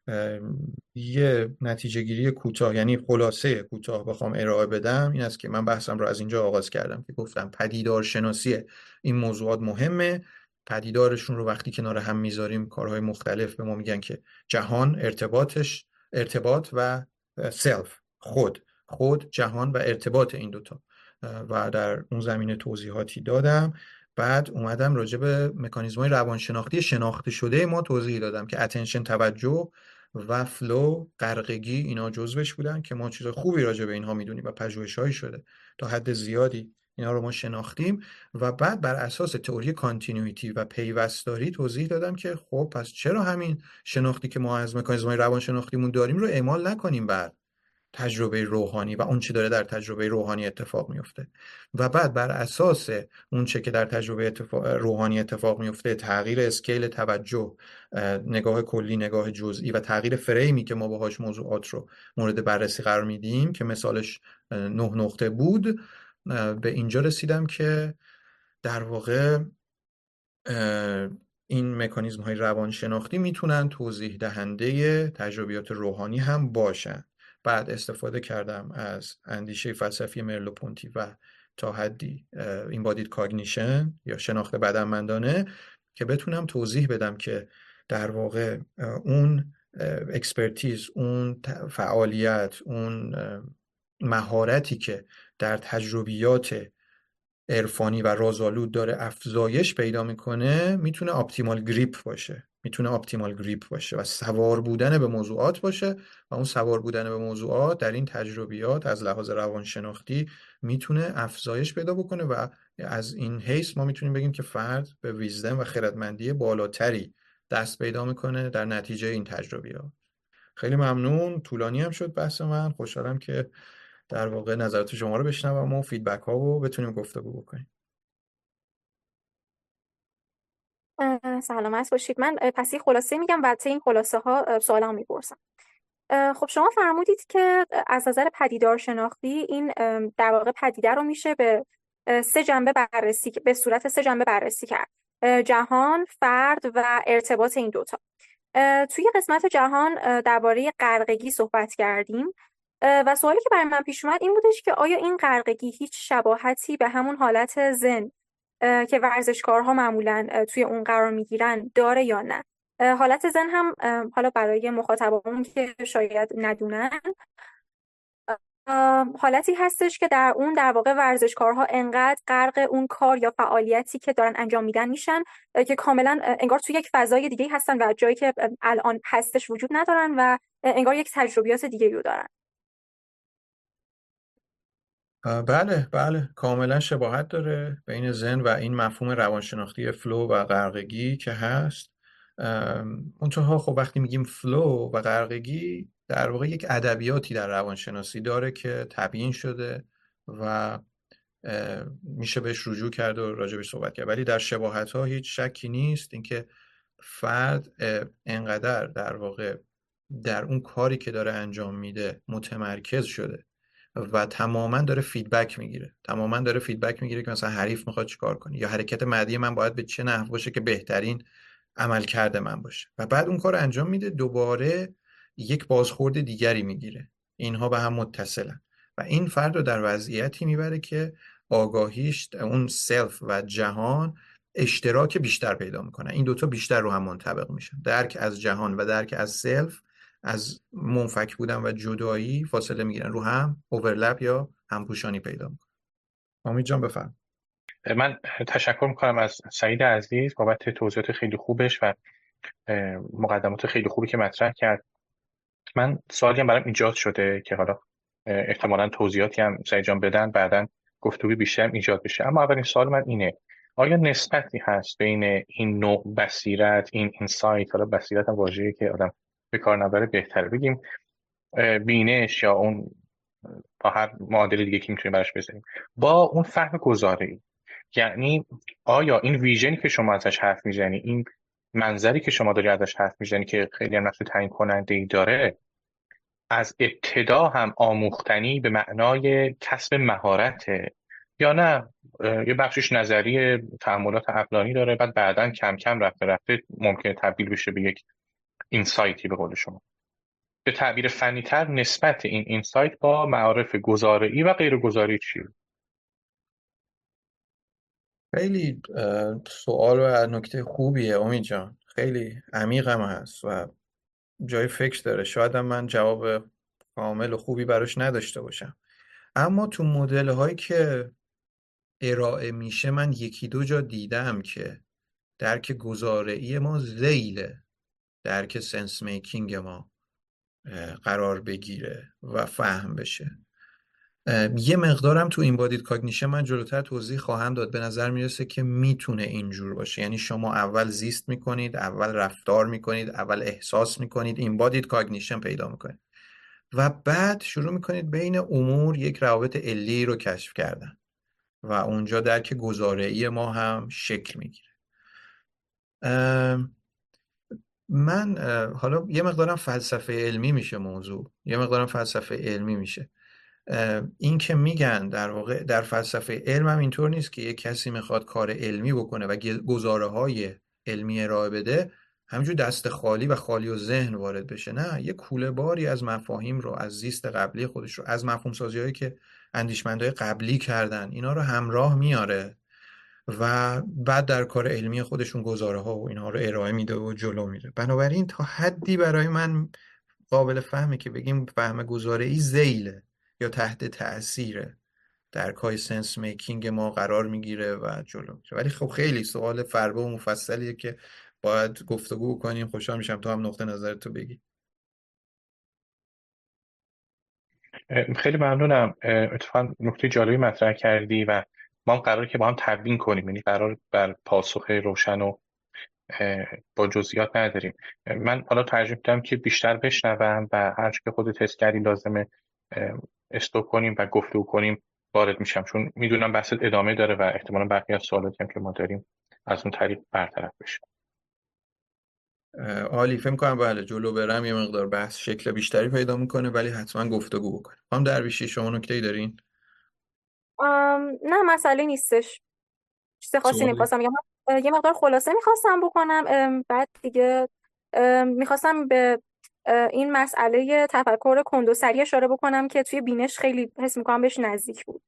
یه نتیجه گیری کوتاه، یعنی خلاصه کوتاه بخوام ارائه بدم این است که من بحثم رو از اینجا آغاز کردم که گفتم پدیدار شناسی این موضوعات مهمه. پدیدارشون رو وقتی کنار هم میذاریم کارهای مختلف به ما میگن که جهان، ارتباطش، ارتباط و سلف، خود خود جهان و ارتباط این دوتا، و در اون زمینه توضیحاتی دادم. بعد اومدم راجع به مکانیزم‌های روانشناختی شناخته شده ما توضیح دادم که اتنشن، توجه، و فلو، غرقگی، اینا جزوش بودن که ما چیز خوبی راجع به اینها میدونیم و پژوهش‌هایی شده تا حد زیادی اینا رو ما شناختیم. و بعد بر اساس تئوری کانتینیویتی و پیوستاری توضیح دادم که خب پس چرا همین شناختی که ما از مکانیزم‌های روانشناختیمون داریم رو اعمال نکنیم بر تجربه روحانی و اون چی داره در تجربه روحانی اتفاق میفته، و بعد بر اساس اون چه که در تجربه اتفاق روحانی اتفاق میفته، تغییر اسکیل توجه، نگاه کلی، نگاه جزئی و تغییر فریمی که ما باهاش موضوعات رو مورد بررسی قرار میدیم که مثالش نه نقطه بود، به اینجا رسیدم که در واقع این مکانیزم های روانشناختی میتونن توضیح دهنده تجربیات روحانی هم باشن. بعد استفاده کردم از اندیشه فلسفی مرلو پونتی و تا حدی ایمبادید کاگنیشن یا شناخت بدنمندانه که بتونم توضیح بدم که در واقع اون اکسپرتیز، اون فعالیت، اون مهارتی که در تجربیات عرفانی و رازآلود داره افزایش پیدا میکنه میتونه اپتیمال گریپ باشه، میتونه اپتیمال گریپ باشه و سوار بودن به موضوعات باشه. و اون سوار بودن به موضوعات در این تجربیات از لحاظ روانشناختی میتونه افزایش پیدا بکنه و از این حیث ما میتونیم بگیم که فرد به ویزدم و خردمندی بالاتری دست پیدا میکنه در نتیجه این تجربیات. خیلی ممنون، طولانی هم شد بحث من. خوشحالم که در واقع نظرات شما رو بشنوم و فیدبک ها رو بتونیم گفتگو بکنیم. سلامت باشید. من پس یه خلاصه میگم و طی این خلاصه ها سوالام میپرسم. خب شما فرمودید که از نظر پدیدار شناختی این در واقع پدیده رو میشه به سه جنبه بررسی، به صورت سه جنبه بررسی کرد: جهان، فرد و ارتباط این دوتا. توی قسمت جهان درباره غرقگی صحبت کردیم و سوالی که برای من پیش اومد این بودش که آیا این غرقگی هیچ شباهتی به همون حالت ذهن که ورزشکارها معمولاً توی اون قرار میگیرن داره یا نه؟ حالت ذهن هم حالا برای مخاطبان که شاید ندونن حالتی هستش که در اون در واقع ورزشکارها انقدر غرق اون کار یا فعالیتی که دارن انجام میدن میشن که کاملا انگار توی یک فضای دیگه هستن و جایی که الان هستش وجود ندارن و انگار یک تجربیات دیگه رو دارن. بله بله کاملا شباهت داره بین ذهن و این مفهوم روانشناختی فلو و غرقگی که هست. منتها خب وقتی میگیم فلو و غرقگی در واقع یک ادبیاتی در روانشناسی داره که تبیین شده و میشه بهش رجوع کرد و راجبش صحبت کرد، ولی در شباهت ها هیچ شکی نیست اینکه فرد انقدر در واقع در اون کاری که داره انجام میده متمرکز شده و تماما داره فیدبک میگیره تماما داره فیدبک میگیره که مثلا حریف میخواد چیکار کنه یا حرکت بعدی من باید به چه نحو باشه که بهترین عمل کرده من باشه و بعد اون کار انجام میده، دوباره یک بازخورد دیگری میگیره. اینها به هم متصلن و این فرد رو در وضعیتی میبره که آگاهیش، اون سلف و جهان، اشتراک بیشتر پیدا میکنن. این دوتا بیشتر رو هم منطبق میشن. درک از جهان و درک از سلف از منفک بودن و جدایی فاصله میگیرن، رو هم اوورلپ یا همپوشانی پیدا میکنن. امید جان بفرم. من تشکر میکنم از سعید عزیز بابت توضیحات خیلی خوبش و مقدمات خیلی خوبی که مطرح کرد. من سوالی هم برام ایجاد شده که حالا احتمالاً توضیحاتی هم سعید جان بدن، بعداً گفتگوی بیشتر هم ایجاد بشه. اما اولین سوال من اینه: آیا نسبتی هست بین این نوع بصیرت، این اینسایت، حالا بصیرت هم واژه‌ای که آدم به کار نبره بهتره بگیم بینش یا اون با هر معادل دیگه که میتونیم براش بزنیم، با اون فهم گزاره‌ای؟ یعنی آیا این ویژنی که شما ازش حرف میزنی، این منظری که شما داری ازش حرف میزنی که خیلی هم نقش تعیین کننده ای داره، از ابتدا هم آموختنی به معنای کسب مهارته یا نه یه بخشش نظری تأملات عقلانی داره بعد بعداً کم کم رفته رفته ممکنه تبدیل بشه به یک اینسایتی به قول شما؟ به تعبیر فنی‌تر نسبت این اینسایت با معارف گزاره‌ای و غیر گزاره‌ای چیه؟ خیلی سوال و نکته خوبیه امید جان، خیلی عمیق هم هست و جای فکر داره. شاید هم من جواب کامل و خوبی براش نداشته باشم، اما تو مدل هایی که ارائه میشه من یکی دو جا دیدم که درک گزاره‌ای ما ذیل درک سنس میکینگ ما قرار بگیره و فهم بشه. یه مقدارم تو ایمبادید کاگنیشن من جلوتر توضیح خواهم داد. به نظر میرسه که میتونه اینجور باشه، یعنی شما اول زیست میکنید، اول رفتار میکنید، اول احساس میکنید، ایمبادید کاگنیشن پیدا میکنید و بعد شروع میکنید بین امور یک روابط علی رو کشف کردن و اونجا درک گزاره‌ای ما هم شکل میگیره. من حالا یه مقدارم فلسفه علمی میشه موضوع، یه مقدارم فلسفه علمی میشه. این که میگن در واقع در فلسفه علم هم اینطور نیست که یک کسی میخواد کار علمی بکنه و گزاره های علمی ارائه بده همینجور دست خالی و خالی و ذهن وارد بشه. نه، یه کوله باری از مفاهیم رو، از زیست قبلی خودش رو، از مفهوم سازی هایی که اندیشمندای قبلی کردن، اینا رو همراه میاره و بعد در کار علمی خودشون گزاره ها و اینها رو ارائه میده و جلو میره. بنابراین تا حدی برای من قابل فهمه که بگیم فهم گزاره ای ذیله یا تحت تأثیر درکای سنس میکینگ ما قرار میگیره و جلو میره. ولی خب خیلی سوال فربه و مفصلیه که باید گفتگو کنیم. خوشحال میشم تو هم نقطه نظرتو بگی. خیلی ممنونم. اتفاقا نکته جالبی مطرح کردی و ما هم قراره که با هم تبیین کنیم، یعنی قرار بر پاسخ روشن و با جزئیات نداریم. من حالا ترجیح میدم که بیشتر بشنوم و هر چه که خودت حس کردی لازمه استوب کنیم و گفتگو کنیم وارد میشم، چون میدونم بحث ادامه داره و احتمالاً بقیه از سوالاتی هم که ما داریم از اون طریق برطرف بشه. عالی. فکر کنم بله جلو برم یه مقدار بحث شکل بیشتری پیدا میکنه، ولی حتما گفتگو بکنیم. خانم درویشی شما نکته‌ای دارین؟ نه مسئله نیستش، چیز خاصی سوالی؟ نمیخواستم بگم. یه مقدار خلاصه میخواستم بکنم، بعد دیگه میخواستم به این مسئله تفکر کندوسری اشاره بکنم که توی بینش خیلی حس میکنم بهش نزدیک بود.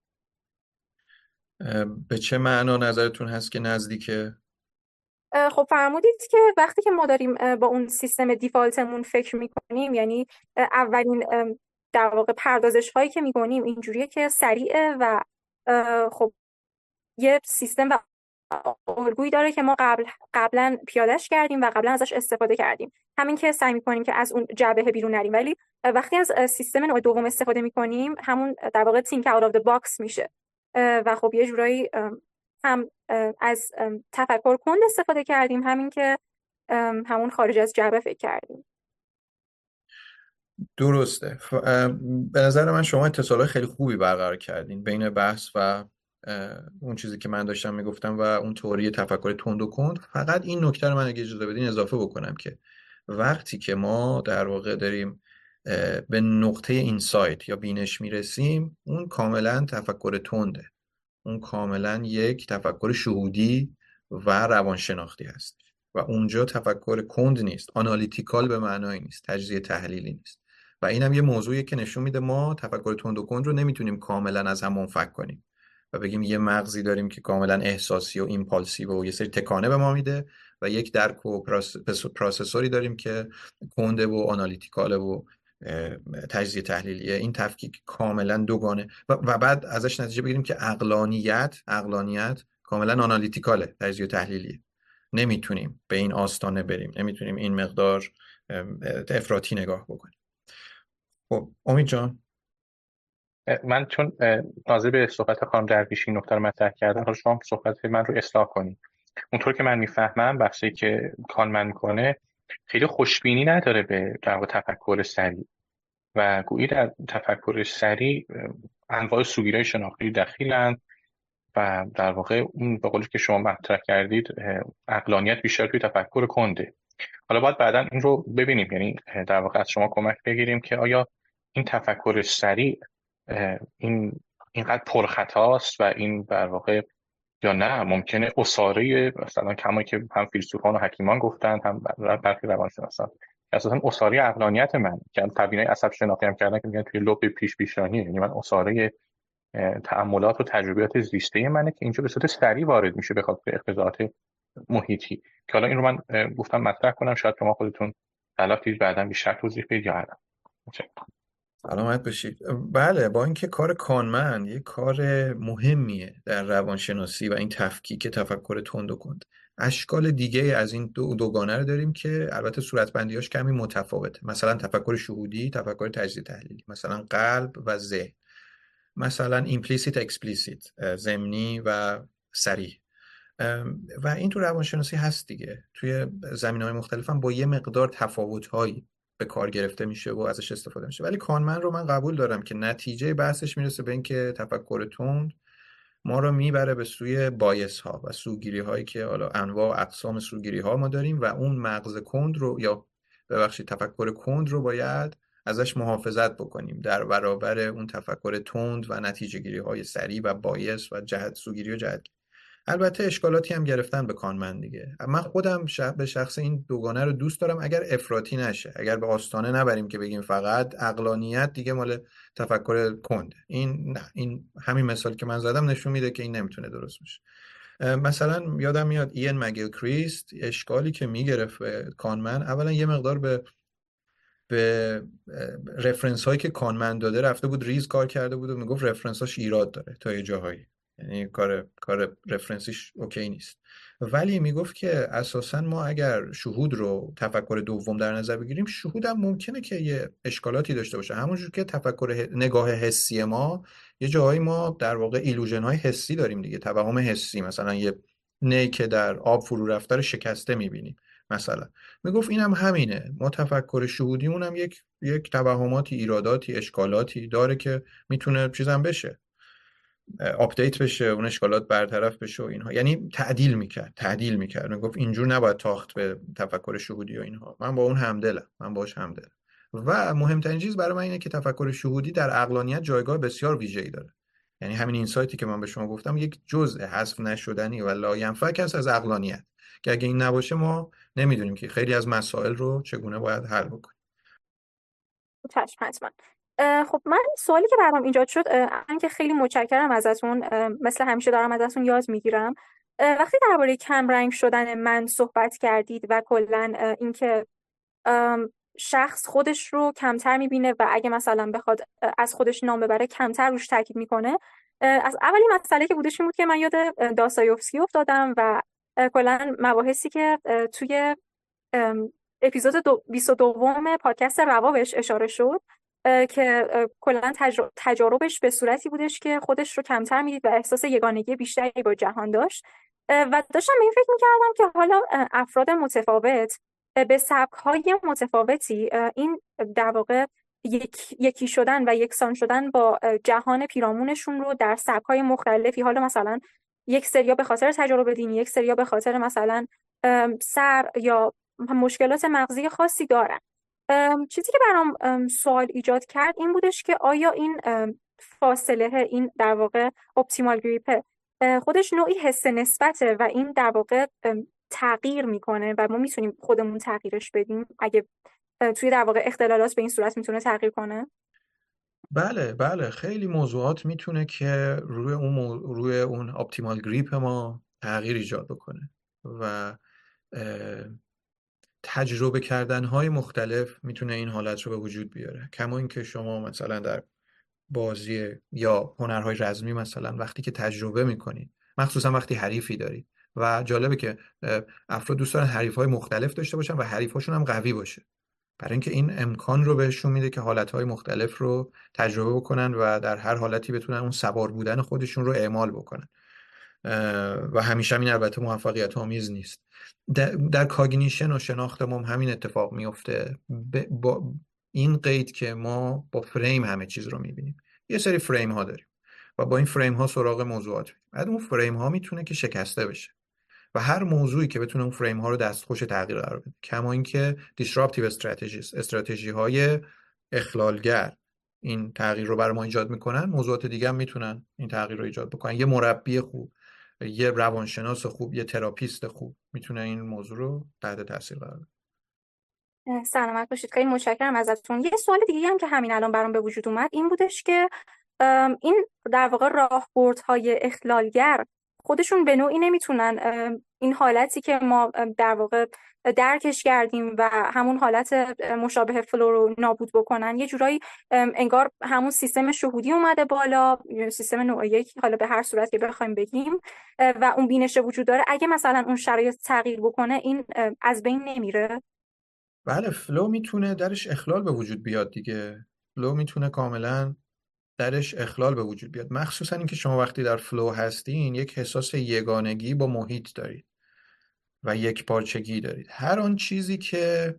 به چه معنا نظرتون هست که نزدیکه؟ خب فرمودید که وقتی که ما داریم با اون سیستم دیفالتمون فکر میکنیم، یعنی اولین در واقع پردازش هایی که میکنیم اینجوریه که سریعه و خب یه سیستم و الگویی داره که ما قبل قبلا پیادهش کردیم و قبلا ازش استفاده کردیم، همین که سعی میکنیم که از اون جبهه بیرون نریم. ولی وقتی از سیستم نوع دوم استفاده میکنیم همون در واقع think out of the box میشه و خب یه جورایی هم از تفکر کند استفاده کردیم، همین که همون خارج از جبهه فکر کردیم. درسته. ف... به نظر من شما اتصالات خیلی خوبی برقرار کردین بین بحث و اون چیزی که من داشتم میگفتم و اون تئوری تفکر تند و کند. فقط این نکته رو من اگه اجازه بدین اضافه بکنم که وقتی که ما در واقع داریم به نقطه اینسایت یا بینش میرسیم، اون کاملا تفکر تنده، اون کاملا یک تفکر شهودی و روانشناختی هست و اونجا تفکر کند نیست، آنالیتیکال به معنای نیست، تجزیه تحلیلی نیست. و اینم یه موضوعیه که نشون میده ما تفکر تند و کند رو نمیتونیم کاملا از هم منفک کنیم و بگیم یه مغزی داریم که کاملا احساسی و ایمپالسیو و یه سری تکانه به ما میده و یک درک و پروسسوری داریم که کنده و آنالیتیکاله و تجزیه تحلیلیه. این تفکیک کاملا دوگانه و, و بعد ازش نتیجه بگیریم که عقلانیت عقلانیت کاملا آنالیتیکاله، تجزیه تحلیلیه. نمیتونیم به این آستانه بریم، نمیتونیم این مقدار افراطی نگاه بکنیم. خب امید جان، من چون ناظر به صحبت خانم درویشی نکته رو مطرح کردن، حالا شما صحبت من رو اصلاح کنید. اونطور که من میفهمم بحثی که کانمن میکنه خیلی خوشبینی نداره به در واقع تفکر سریع و گویی در تفکر سریع انواع سوگیرای شناختی دخیلند و در واقع اون به قولی که شما مطرح کردید عقلانیت بیشتر توی تفکر کنده. حالا باید بعدا این رو ببینیم، یعنی در واقع از شما کمک بگیریم که آیا این تفکر سریع این اینقدر پرخطاست و این در واقع یا نه ممکنه اساره مثلا کما که هم فیلسوفان و حکیمان گفتن هم برخی روانشناسان اساسا اساره عقلانیت من که تبیینای عصب شناختی هم کردن که میگن توی لوب پیش پیشانی، یعنی من اساره تأملات و تجربیات زیسته منه که اینجا به صورت سریع وارد میشه به خاطر اقتضاعات محیطی. که حالا این رو من گفتم مطرح کنم، شاید شما خودتون علاوه بعداً بیشتر توضیح بدید یا الان. سلامت باشید. بله، با اینکه کار کانمن یک کار مهمیه در روانشناسی و این تفکیک تفکر تند و کند، اشکال دیگه از این دو دوگانه رو داریم که البته صورتبندیاش کمی متفاوته. مثلا تفکر شهودی، تفکر تجزیه تحلیلی، مثلا قلب و ذهن، مثلا ایمپلیسیت اکسپلیسیت، ضمنی و صریح. و این تو روانشناسی هست دیگه، توی زمینه‌های مختلف هم با یه مقدار تفاوت‌هایی به کار گرفته میشه و ازش استفاده میشه. ولی کانمن رو من قبول دارم که نتیجه بحثش میرسه به این که تفکر تند ما رو میبره به سوی بایس ها و سوگیری هایی که حالا انواع و اقسام سوگیری ها ما داریم و اون مغز کند رو یا ببخشید تفکر کند رو باید ازش محافظت بکنیم در برابر اون تفکر تند و نتیجه گیری های سریع و بایس و جهت سوگیری و جهت. البته اشکالاتی هم گرفتن به کانمن دیگه. من خودم به شخص این دوگانه رو دوست دارم اگر افراطی نشه، اگر به آستانه نبریم که بگیم فقط عقلانیت دیگه مال تفکر کنده. این نه، این همین مثال که من زدم نشون میده که این نمیتونه درست باشه. مثلا یادم میاد این مگیل کریست اشکالی که میگرفت به کانمن، اولا یه مقدار به به رفرنس هایی که کانمن داده رفته بود ریز کار کرده بود و میگفت رفرنس هاش ایراد داره تا یه جاهایی، یعنی کار کار رفرنسیش اوکی نیست. ولی میگفت که اساسا ما اگر شهود رو تفکر دوم در نظر بگیریم، شهود هم ممکنه که یه اشکالاتی داشته باشه، همونجور که تفکر نگاه حسی ما یه جاهایی ما در واقع ایلوژن های حسی داریم دیگه، توهم حسی، مثلا یه نی که در آب فرو رفته رو شکسته میبینیم مثلا. میگفت اینم هم همینه، ما تفکر شهودیمون هم یک یک توهماتی، ایراداتی، اشکالاتی داره که میتونه چیزام بشه، آپدیت بشه، اون اشکالات برطرف بشه و اینها. یعنی تعدیل میکرد تعدیل میکرد میگفت اینجور نباید تاخت به تفکر شهودی و اینها. من با اون همدلم، من باش همدلم. و مهمترین چیز برای من اینه که تفکر شهودی در عقلانیت جایگاه بسیار ویژه‌ای داره. یعنی همین اینسایتی که من به شما گفتم یک جزء حذف نشدنی و لاینفک است از عقلانیت که اگه این نباشه ما نمیدونیم که خیلی از مسائل رو چگونه باید حل بکنیم. چشم حتما. خب من سوالی که برام ایجاد شد این که خیلی متشکرم ازتون، مثل همیشه دارم ازتون یاد میگیرم. وقتی درباره کم رنگ شدن من صحبت کردید و کلا اینکه شخص خودش رو کمتر میبینه و اگه مثلا بخواد از خودش نام ببره کمتر روش تاکید میکنه، از اولی مسئله که بودش این بود که من یاد داستایوفسکی افتادم و کلا مباحثی که توی اپیزود بیست و دو پادکست روا بهش اشاره شد که کلا تجاربش به صورتی بودش که خودش رو کمتر میدید و احساس یگانگی بیشتری با جهان داشت و داشتم به این فکر میکردم که حالا افراد متفاوت به سبک‌های متفاوتی این در واقع یک، یکی شدن و یکسان شدن با جهان پیرامونشون رو در سبک‌های مختلفی، حالا مثلا یک سریا به خاطر تجارب دینی، یک سریا به خاطر مثلا سر یا مشکلات مغزی خاصی دارن. ام، چیزی که برام ام، سوال ایجاد کرد این بودش که آیا این ام، فاصله، این در واقع اپتیمال گریپه خودش نوعی حس نسبته و این در واقع ام، تغییر میکنه و ما میتونیم خودمون تغییرش بدیم اگه اه، توی در واقع اختلالات به این صورت میتونه تغییر کنه؟ بله بله، خیلی موضوعات میتونه که روی اون مو- روی اون اپتیمال گریپ ما تغییر ایجاد بکنه و اه، تجربه کردن های مختلف میتونه این حالت رو به وجود بیاره. کما اینکه شما مثلا در بازی یا هنرهای رزمی مثلا وقتی که تجربه میکنید، مخصوصا وقتی حریفی دارید، و جالبه که اه، افراد دوست دارن حریفهای مختلف داشته باشن و حریفاشون هم قوی باشه، برای اینکه این امکان رو بهشون میده که حالتهای مختلف رو تجربه بکنن و در هر حالتی بتونن اون سوار بودن خودشون رو اعمال بکنن. و همیشه این البته موفقیت آمیز نیست. در, در کاگنیشن و شناخت ما هم همین اتفاق میفته، با این قید که ما با فریم همه چیز رو میبینیم. یه سری فریم ها داریم و با این فریم ها سراغ موضوعات میریم. بعد اون فریم ها میتونه که شکسته بشه و هر موضوعی که بتونه اون فریم ها رو دستخوش تغییر قرار بده، کما اینکه disruptive strategies، استراتژی های اخلالگر، این تغییر رو برای ما ایجاد میکنن، موضوعات دیگه هم میتونن این تغییر رو ایجاد بکنن. یه مربی خوب، یه روانشناس خوب، یه تراپیست خوب میتونه این موضوع رو تحت تاثیر قرار بده. اه، سلامت باشید، خیلی متشکرم ازتون. یه سوال دیگه هم که همین الان برام به وجود اومد این بودش که ام، این در واقع راهبردهای اخلالگر خودشون به نوعی نمیتونن ام، این حالتی که ما ام، در واقع درکش کردیم و همون حالت ام، مشابه فلو رو نابود بکنن. یه جورایی ام، انگار همون سیستم شهودی اومده بالا، یا سیستم نوع یک، حالا به هر صورت که بخوایم بگیم، اه، و اون بینش وجود داره. اگه مثلا اون شرایط تغییر بکنه این ام، از بین نمیره؟ بله، فلو میتونه درش اخلال به وجود بیاد دیگه. فلو میتونه کاملا درش اخلال به وجود بیاد، مخصوصا اینکه شما وقتی در فلو هستین یک حساس یگانگی با محیط دارید و یک پارچگی دارید. هر آن چیزی که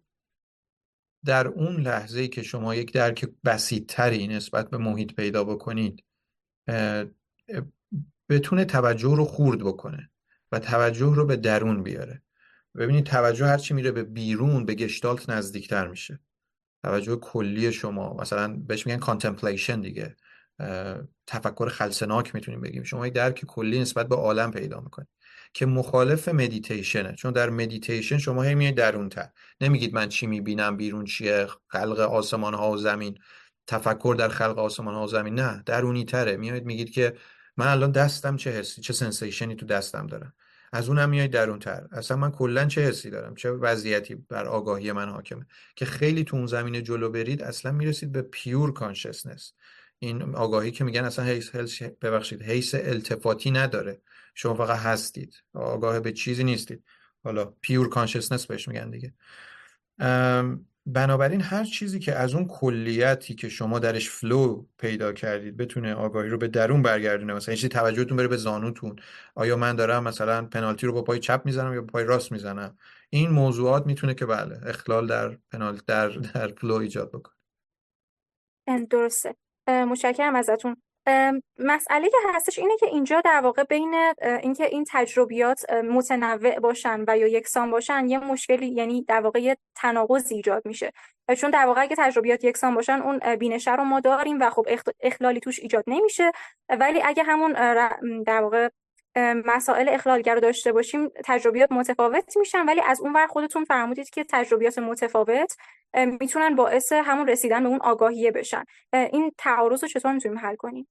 در اون لحظه‌ای که شما یک درک بسیط‌تری نسبت به محیط پیدا بکنید، اه، اه، بتونه توجه رو خورد بکنه و توجه رو به درون بیاره. ببینید، توجه هرچی میره به بیرون به گشتالت نزدیکتر میشه. توجه کلی شما، مثلا بهش میگن کانتمپلیشن دیگه، تفکر خلسناک میتونیم بگیم. شما یک درک کلی نسبت به عالم پیدا میکنید که مخالف مدیتیشنه. چون در مدیتیشن شما هی میایید درونتر، نمیگید من چی میبینم، بیرون چیه، خلق آسمان ها و زمین، تفکر در خلق آسمان ها و زمین. نه، درونی تره. میایید میگید که من الان دستم چه حسی، چه سنسیشنی تو دستم دارم. از اونم میایید درونتر، اصلا من کلا چه حسی دارم، چه وضعیتی بر آگاهی من حاکمه. که خیلی تو اون زمینه جلو برید اصلا میرسید به پیور کانشسنس. این آگاهی که میگن اصلا حیث حیث ببخشید حیث التفاتی نداره، شما فقط هستید، آگاه به چیزی نیستید. حالا پیور کانشسنس بهش میگن دیگه. بنابراین هر چیزی که از اون کلیتی که شما درش فلو پیدا کردید بتونه آگاهی رو به درون برگردونه، مثلا چیزی توجهتون بره به زانوتون، آیا من دارم مثلا پنالتی رو با پای چپ میزنم یا با پای راست میزنم، این موضوعات میتونه که بله اخلال در پنالتی در در فلو ایجاد بکنه. درسته. اه، متشکرم ازتون. ام، مسئله که هستش اینه که اینجا در واقع بین اه، اینکه این تجربیات اه، متنوع باشن و یا یکسان باشن یه مشکلی، یعنی در واقع یه تناقضی ایجاد میشه. اه، چون در واقع اگه تجربیات یکسان باشن اون اه، بینشه رو ما داریم و خب اخت- اخلالی توش ایجاد نمیشه. اه، ولی اگه همون اه، ر- در واقع اه، مسائل اخلالگر رو داشته باشیم تجربیات متفاوت میشن، ولی از اون ور خودتون فرمودید که تجربیات متفاوت اه، میتونن باعث همون رسیدن به اون آگاهیه بشن. اه، این تعارض رو چطور میتونیم حل کنیم؟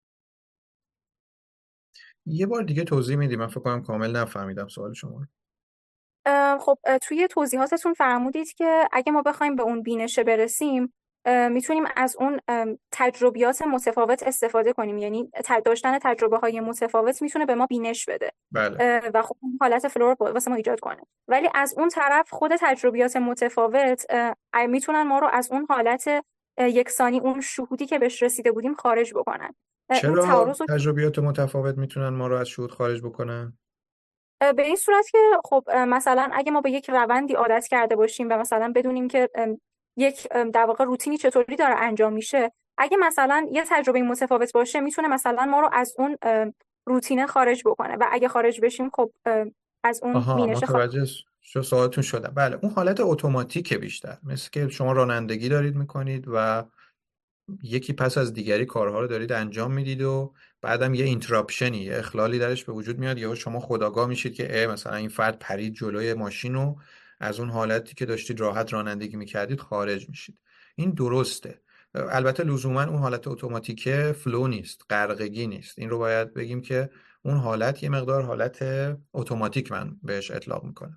یه بار دیگه توضیح میدی؟ من فکر کنم کامل نفهمیدم سوال شما رو. اه، خب اه، توی توضیحاتتون فرمودید که اگه ما بخوایم به اون بینشه برسیم اه، میتونیم از اون ام، تجربیات متفاوت استفاده کنیم، یعنی ت- داشتن تجربه های متفاوت میتونه به ما بینش بده بله. اه، و خب اون حالت فلو رو واسه ما ایجاد کنه. ولی از اون طرف خود تجربیات متفاوت اه، میتونن ما رو از اون حالت اه، یکسانی، اون شهودی که بهش رسیده بودیم خارج بکنن. اه، این چرا تعارض رو تجربیات متفاوت میتونن ما رو از شهود خارج بکنن؟ اه، به این صورت که خب اه، مثلا اگه ما به یک روندی عادت کرده باشیم و مثلا بدونیم که ام، یک ام، در واقع روتینی چطوری داره انجام میشه، اگه مثلا یه تجربه متفاوت باشه میتونه مثلا ما رو از اون ام، روتینه خارج بکنه و اگه خارج بشیم خب ام، از اون آها، بینشه خارج. متوجه شو سوالتون شده. بله، اون حالت اتوماتیکه بیشتر، مثل که شما رانندگی دارید میکنید و یکی پس از دیگری کارها رو دارید انجام میدید و بعدم یه اینتراپشنی، یه اخلالی درش به وجود میاد، یا شما خودآگاه میشید که اه مثلا این فرد پرید جلوی ماشین و از اون حالتی که داشتید راحت رانندگی میکردید خارج میشید. این درسته. البته لزوما اون حالت اتوماتیکه فلو نیست، غرقگی نیست. این رو باید بگیم که اون حالت یه مقدار حالت اتوماتیک من بهش اطلاق میکنم.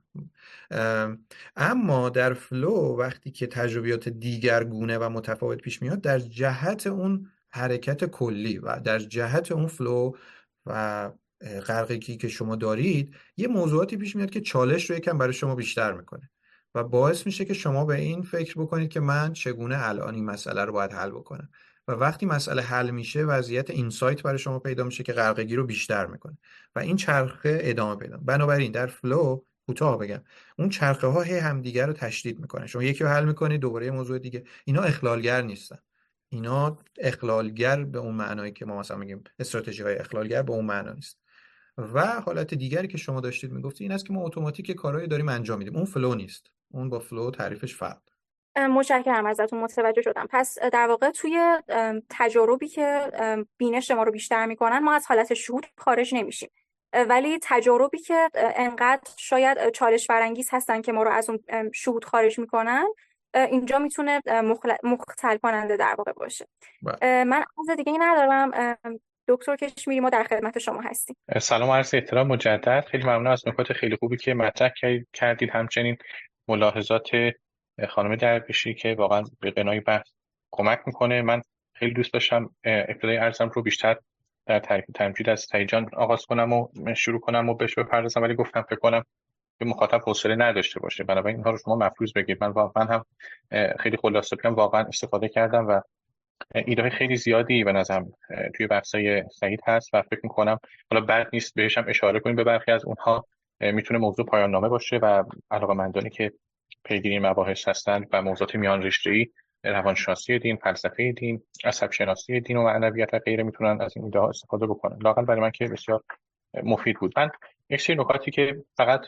اما در فلو وقتی که تجربیات دیگرگونه و متفاوت پیش میاد، در جهت اون حرکت کلی و در جهت اون فلو و غرقگی که شما دارید، یه موضوعاتی پیش میاد که چالش رو یکم برای شما بیشتر میکنه و باعث میشه که شما به این فکر بکنید که من چگونه الان این مسئله رو باید حل بکنم. و وقتی مسئله حل میشه، وضعیت اینسایت برای شما پیدا میشه که غرقگی رو بیشتر میکنه و این چرخه ادامه پیدا. بنابراین در فلو، کوتاه بگم، اون چرخه ها هی همدیگه رو تشدید میکنه. شما یکی رو حل میکنید، دوباره یه موضوع دیگه. اینا اخلالگر نیستن. اینا اخلالگر به اون معنایی که ما مثلا میگیم استراتژی های اخلالگر، به اون معنا نیست. و حالت دیگری که شما داشتید میگفتید این است که ما اتوماتیک کارهایی داریم انجام میدیم. اون فلو نیست. اون با فلو تعریفش فرق. متشکرم ازتون، متوجه شدم. پس در واقع توی تجاربی که بینش ما رو بیشتر میکنن، ما از حالت شهود خارج نمیشیم، ولی تجاربی که انقدر شاید چالش برانگیز هستن که ما رو از اون شهود خارج میکنن، اینجا میتونه مختل کننده در واقع باشه. بله. من عرض دیگه ندارم. دکتر کشمیری، ما در خدمت شما هستیم. سلام، عرض احترام مجدد. خیلی ممنون از نکات خیلی خوبی که مطرح کردید، همچنین ملاحظات خانم درویشی که واقعا به بنای بحث کمک میکنه. من خیلی دوست داشتم ابتدای عرضم رو بیشتر در تعریف تمجید از سعید جان آغاز کنم و شروع کنم و بهش بپردازم، ولی گفتم فکر کنم که مخاطب حوصله نداشته باشه، بنابراین اینها رو شما مفروض بگید. من واقعا هم خیلی خلاصه بگم واقعا استفاده کردم و ایده خیلی زیادی به نظرم توی بحثای سعید هست و فکر میکنم حالا بد نیست بهش هم اشاره کنیم. به برخی از اونها میتونه موضوع پایان نامه باشه و علاقه‌مندانی که پیگیری مباحث هستند و موضوعات میان رشته‌ای، روانشناسی دین، فلسفه دین، عصب شناسی دین و معنویت و غیره میتونن از این ایده ها استفاده بکنن. لااقل برای من که بسیار مفید بود. من یک سری نکاتی که فقط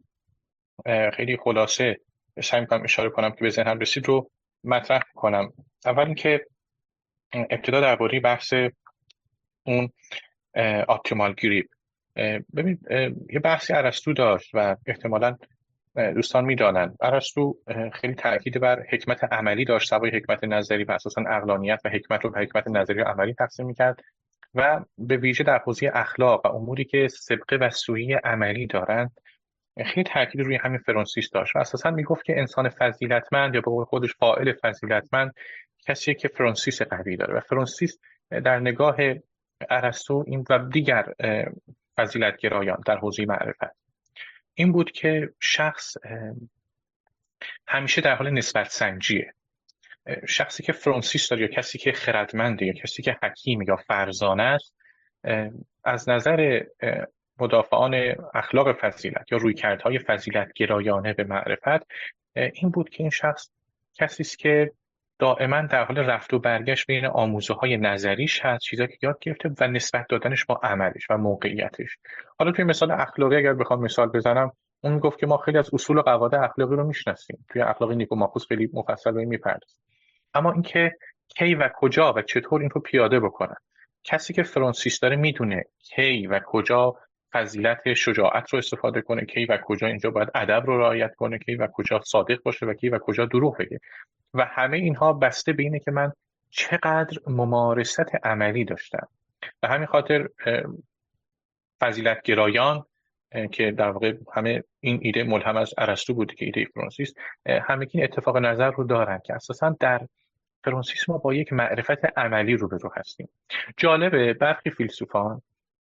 خیلی خلاصه سعی می‌کنم اشاره کنم که به ذهنم رسید رو مطرح کنم. اول اینکه ابتدا درباره بحث اون آپتیمال گریپ، ببین یه بحثی ارسطو داشت و احتمالاً دوستان میدانند. ارسطو خیلی تاکید بر حکمت عملی داشت، سوای حکمت نظری و اساساً عقلانیت و حکمت رو به حکمت نظری و عملی تقسیم می‌کرد و به ویژه در حوزه اخلاق و اموری که سابقه و سویه عملی دارند خیلی تاکید روی همین فرانسیس داشت و اساساً میگفت که انسان فضیلتمند یا به قول خودش فاعل فضیلتمند کسیه که فرانسیس قوی داره و فرانسیس در نگاه ارسطو این و دیگر فضیلتگرایان در حوزه معرفت این بود که شخص همیشه در حال نسبت سنجیه. شخصی که فرانسیس داره یا کسی که خردمنده یا کسی که حکیم یا فرزانه است، از نظر مدافعان اخلاق فضیلت یا رویکردهای فضیلت گرایانه به معرفت این بود که این شخص کسی است که دائما در حال رفت و برگشت بین آموزه‌های نظریش هست، چیزایی که یاد گرفته و نسبت دادنش با عملش و موقعیتش. حالا توی مثال اخلاقی اگر بخوام مثال بزنم، اون میگفت که ما خیلی از اصول و قواعد اخلاقی رو میشناسیم، توی اخلاق نیکوماخوس خیلی مفصل به این میپردازه، اما اینکه کی و کجا و چطور این رو پیاده بکنن. کسی که فرانسیس داره میدونه کی و کجا فضیلت شجاعت رو استفاده کنه، کی و کجا اینجا باید ادب رو رعایت کنه، کی و کجا صادق باشه و کی و کجا دروغ بگه و همه اینها بسته به اینه که من چقدر ممارست عملی داشتم. به همین خاطر فضیلت گرایان که در واقع همه این ایده ملهم از ارسطو بود که ایده فرانسیس، همه این اتفاق نظر رو دارن که اساساً در فرانسیس ما با یک معرفت عملی روبرو هستیم. جالبه برخی فیلسوفان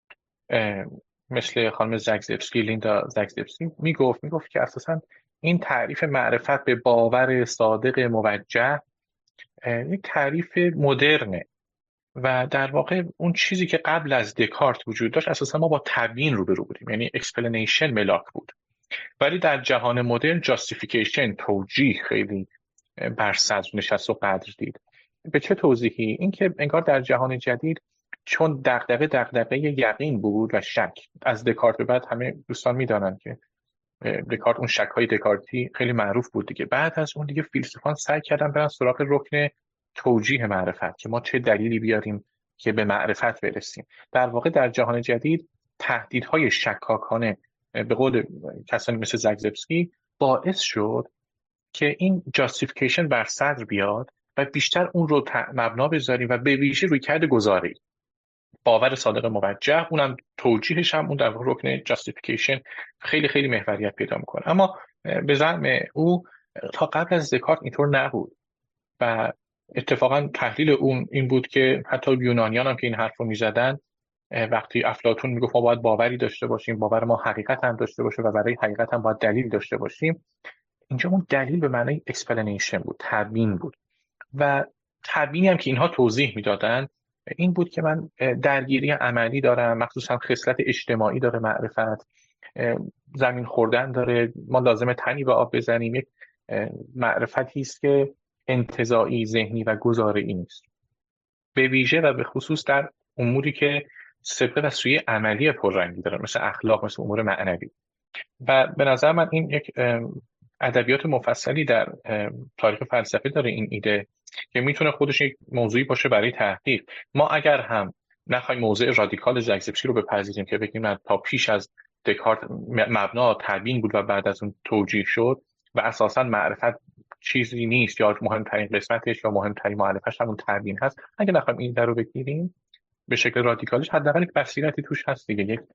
مثل خانم زاگزبسکی، لیندا زاگزبسکی میگفت میگفت که اساساً این تعریف معرفت به باور صادق موجه یک تعریف مدرنه و در واقع اون چیزی که قبل از دکارت وجود داشت اساساً ما با تبیین روبرو بودیم، یعنی اکسپلنیشن ملاک بود، ولی در جهان مدرن جاستیفیکیشن، توجیه خیلی بر صدر نشست و قدر دید. به چه توضیحی؟ اینکه انگار در جهان جدید چون دغدغه دغدغه یقین بود و شک، از دکارت به بعد همه دوستان میدانند که دکارت اون شک‌های دکارتی خیلی معروف بود دیگه. بعد از اون دیگه فیلسوفان سعی کردن برن سراغ رکن توجیه معرفت که ما چه دلیلی بیاریم که به معرفت برسیم. در واقع در جهان جدید تهدیدهای شکاکانه به قول کسانی مثل زاگزبسکی باعث شد که این جاستیفیکیشن بر صدر بیاد و بیشتر اون رو مبنا بذاریم و به ویژه رویکرد گزاره‌ای، باور صادق موجه، اونم توجیهش هم اون در واقع رکن جاستیفیکیشن خیلی خیلی محوریت پیدا میکنه. اما به زعم او تا قبل از دکارت اینطور نبود و اتفاقا تحلیل اون این بود که حتی یونانیان هم که این حرف رو میزدن، وقتی افلاطون میگفت ما باید باوری داشته باشیم، باور ما حقیقت هم داشته باشه و برای حقیقت هم باید دلیل داشته باشیم، اینجا اون دلیل به معنای explanation بود، تبیین بود. و تبیینی هم که اینها توضیح میدادن این بود که من درگیری عملی دارم، مخصوصا خصلت اجتماعی داره معرفت، زمین خوردن داره، ما لازمه تنی به آب بزنیم، یک معرفتی است که انتزاعی، ذهنی و گزاره‌ای نیست، به ویژه و به خصوص در اموری که سبقه و سویه عملی پررنگی دارن، مثل اخلاق، مثل امور معنوی. و به نظر من این یک ادبیات مفصلی در تاریخ فلسفه داره این ایده که میتونه خودش یک موضوعی باشه برای تحقیق. ما اگر هم نخوایم موضع رادیکال زاگزبسکی رو بپذیریم که بگیم تا پیش از دکارت مبنا تبیین بود و بعد از اون توجیه شد و اساساً معرفت چیزی نیست یا مهمترین قسمتش یا مهمترین مؤلفه‌اش همون تبیین هست، اگه نخوایم این در رو بگیریم به شکل رادیکالش، حداقل یک بصیرتی توش هست دیگه، یک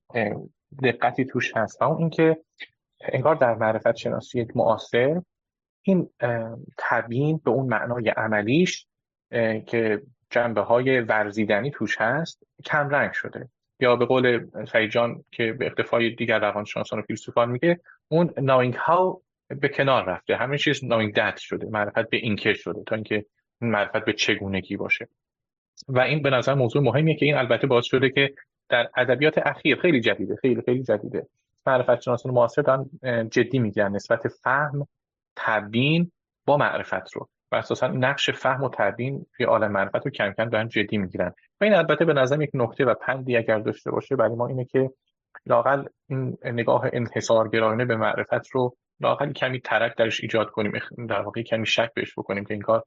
دقتی توش هست. اون اینکه انگار در معرفت شناسی یک معاصر این تبیین به اون معنای عملیش که جنبه‌های ورزیدنی توش هست کم رنگ شده، یا به قول سعید جان که به اقتفای دیگر روانشناسان و فیلسوفان میگه اون knowing how به کنار رفته، همه چیز knowing that شده، معرفت به این که شده تا اینکه معرفت به چگونگی باشه. و این به نظر موضوع مهمیه که این البته باعث شده که در ادبیات اخیر خیلی جدیده خیلی خیلی جدیده معرفت شناسان معاصر دارن جدی میگیرن نسبت فهم تبیین با معرفت رو و اساسا نقش فهم و تبیین توی عالم معرفت رو کم کم دارن جدی میگیرن. و این البته به نظر یک نکته و پندی اگر داشته باشه برای ما اینه که لااقل این نگاه انحصارگرایانه به معرفت رو لااقل کمی ترک درش ایجاد کنیم، در واقع کمی شک بهش بکنیم که این کار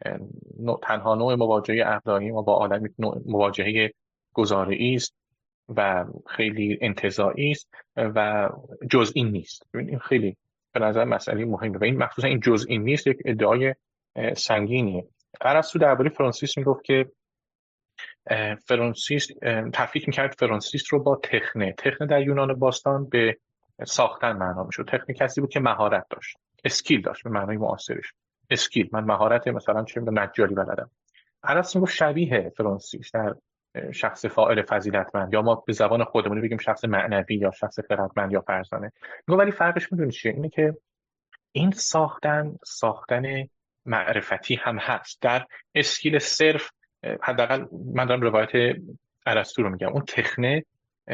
تنها نوع مواجهه عقلانی ما با عالم نوع مواجهه گزاره‌ای است و خیلی انتزاعی است و جزئی نیست. این خیلی به نظر مسئله مهمه و این مخصوصا این جزئی نیست یک ادعای سنگینیه. ارسطو درباره فرانسیس میگفت که فرانسیس تفکیک میکرد فرانسیس رو با تخنه. تخنه در یونان باستان به ساختن معنا میشد. تخنه کسی بود که مهارت داشت، اسکیل داشت به معنای معاصرش. اسکیل، من مهارت مثلا چه میدونم نجاری بلدم. ارسطو میگفت شبیه فرانسیس در شخص فاعل فضیلتمند، یا ما به زبان خودمون بگیم شخص معنوی یا شخص خردمند یا فرزانه. میگه ولی فرقش میدونی چیه؟ اینه که این ساختن ساختن معرفتی هم هست. در اسکیل صرف، حداقل من دارم روایت ارسطو رو میگم، اون تخنه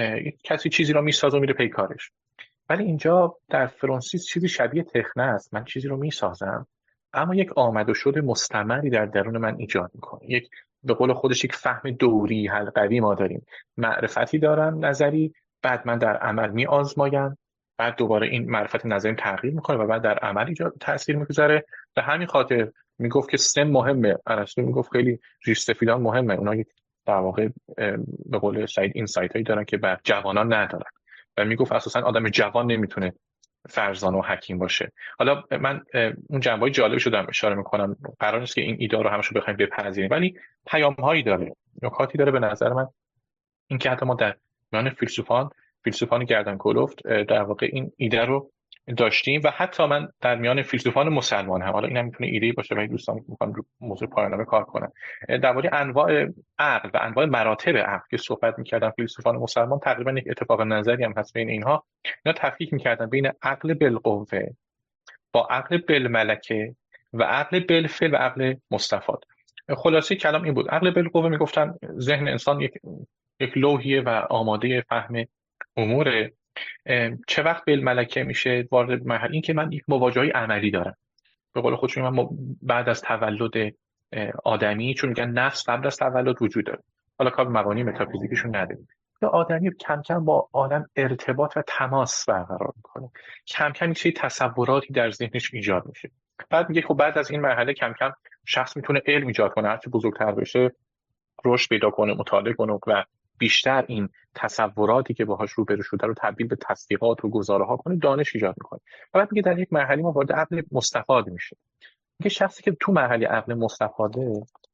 کسی چیزی رو میسازه و میره پی کارش. ولی اینجا در فرانسیس چیزی شبیه تخنه است، من چیزی رو میسازم اما یک آمد و شد مستمری در درون من ایجاد میکنه. یک به قول خودش یک فهم دوری حلقوی ما داریم. معرفتی دارم نظری، بعد من در عمل می آزمایم، بعد دوباره این معرفت نظریم تغییر میکنه و بعد در عمل ایجاد تاثیر میگذاره. به همین خاطر میگفت که سن مهمه. ارسطو میگفت خیلی ریش سفیدان مهمه، اونا یک در واقع به قول سعید اینسایت هایی دارن که بر جوانان ندارن و میگفت اساسا آدم جوان نمیتونه فرزانه و حکیم باشه. حالا من اون جنبه‌های جالبش رو دارم اشاره میکنم، قرار نیست که این ایده رو همشو بخوایم بپذیریم، ولی پیام‌هایی داره، نکاتی داره. به نظر من این که حتی ما در میان فیلسوفان فیلسوفان گردن کلفت در واقع این ایده رو داشتیم و حتی من در میان فیلسوفان مسلمان هم، حالا این هم میتونه ایده باشه و دوستان میخوان رو موضوع پایان‌نامه کار کنن، درباره انواع عقل و انواع مراتب عقل که صحبت میکردن فیلسوفان مسلمان، تقریبا یک اتفاق نظری هم هست بین اینها. اینا تفکیک میکردن بین عقل بالقوه با عقل بالملکه و عقل بالفعل و عقل مستفاد. خلاصه کلام این بود. عقل بالقوه میگفتن ذهن انسان یک یک لوحیه و آماده فهم امور. چه وقت بالملکه میشه وارد مرحله این که من یک مواجهه عملی دارم. به قول خودشون من بعد از تولد آدمی، چون میگن نفس قبل از تولد وجود داره، حالا کار مبانی متافیزیکشون نداریم، یا آدمی کم کم با عالم ارتباط و تماس برقرار میکنه، کم کم یک تصوراتی در ذهنش ایجاد میشه. بعد میگه خب بعد از این مرحله کم کم شخص میتونه علم ایجاد کنه، هرچی بزرگتر بشه رشد پیدا کنه، مطالعه کنه و بیشتر این تصوراتی که باهاش روبرو شده رو تبدیل به تصدیقات و گزاره‌ها کنه، دانش ایجاد میکنه. و بعد میگه در یک مرحله ما وارد عقل مستفاد میشه. میگه شخصی که تو مرحله عقل مستفاده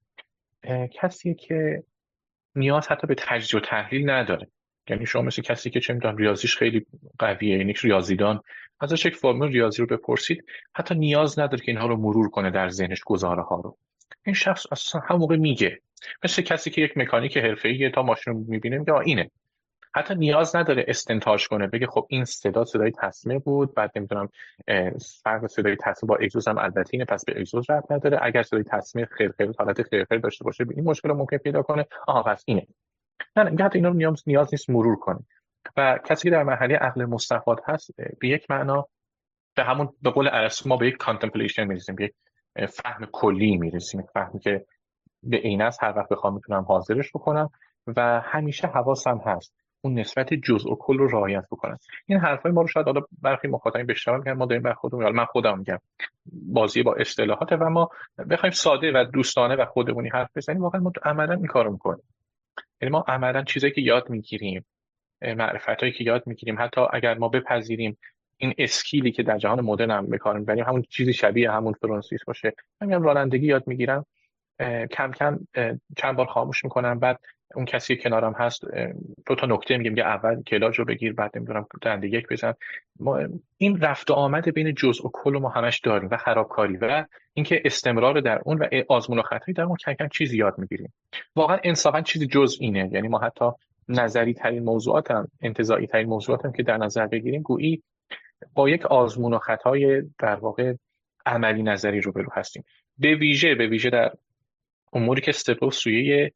کسیه که نیاز حتی به تجزیه و تحلیل نداره. یعنی شما مثل کسی که چه میدونم ریاضیش خیلی قویه، یعنی ریاضیدان، ازش یک فرمول ریاضی رو بپرسید حتی نیاز نداره که اینها رو مرور کنه در ذهنش، گزاره ها رو. این شخص اصلا هم موقع میگه. مثل کسی که یک مکانیک حرفه‌ای تا ماشین رو میبینه میگه اینه، حتی نیاز نداره استنتاج کنه بگه خب این صدا صدای تصمیم بود، بعد نمیدونم فرق صدای تصمیم با اگزوز هم البته اینه پس به اگزوز ربط نداره، اگر صدای تصمیم خرخره حالت خرخره داشته باشه این مشکل رو ممکن پیدا کنه، آها پس اینه. نه نه، حتی اینا رو نیاز نیاز نیست مرور کنه. و کسی که در مرحله عقل مستفاد هست به یک معنا به همون به قول ارسطو ما به یک کانتمپلیشن میرسیم، به یک فهم کلی میرسیم، فهمی که به عین است هر وقت بخوام میتونم حاضرش بکنم و همیشه حواسم هست اون نسبت جزء و کل رو رعایت بکنم. این حرفای ما رو شاید حالا برخی مخاطبین بشنون میگن ما داریم بر خودمون، من خودم میگم بازی با اصطلاحات و ما بخوایم ساده و دوستانه و خودمونی حرف بزنیم، واقعا ما عملا این کارو میکنیم. یعنی ما عملا چیزایی که یاد میگیریم، معرفتایی که یاد میگیریم، حتی اگر ما بپذیریم این اسکیلی که در جهان مدرن هم به کار میبریم همون چیزی شبیه همون فرانسیس باشه، همین رانندگی یاد میگیرم، کم کم چند بار خاموش میکنم، بعد اون کسی کنارم هست دو تا نکته میگه، میگه اول کلاج رو بگیر، بعد نمیدونم دنده یک بزن. ما این رفت و آمد بین جزء و کل ما همش داریم و خرابکاری و اینکه استمرار در اون و آزمون و خطایی در اون کم کم چیزی یاد میگیریم. واقعا انصافا چیزی جز اینه. یعنی ما حتی نظری ترین موضوعات هم انتزاعی ترین موضوعات هم که در نظر بگیریم گویی با یک آزمون و خطای در واقع عملی نظری روبرو هستیم، به ویژه به ویژه در اموری که استقلال سویه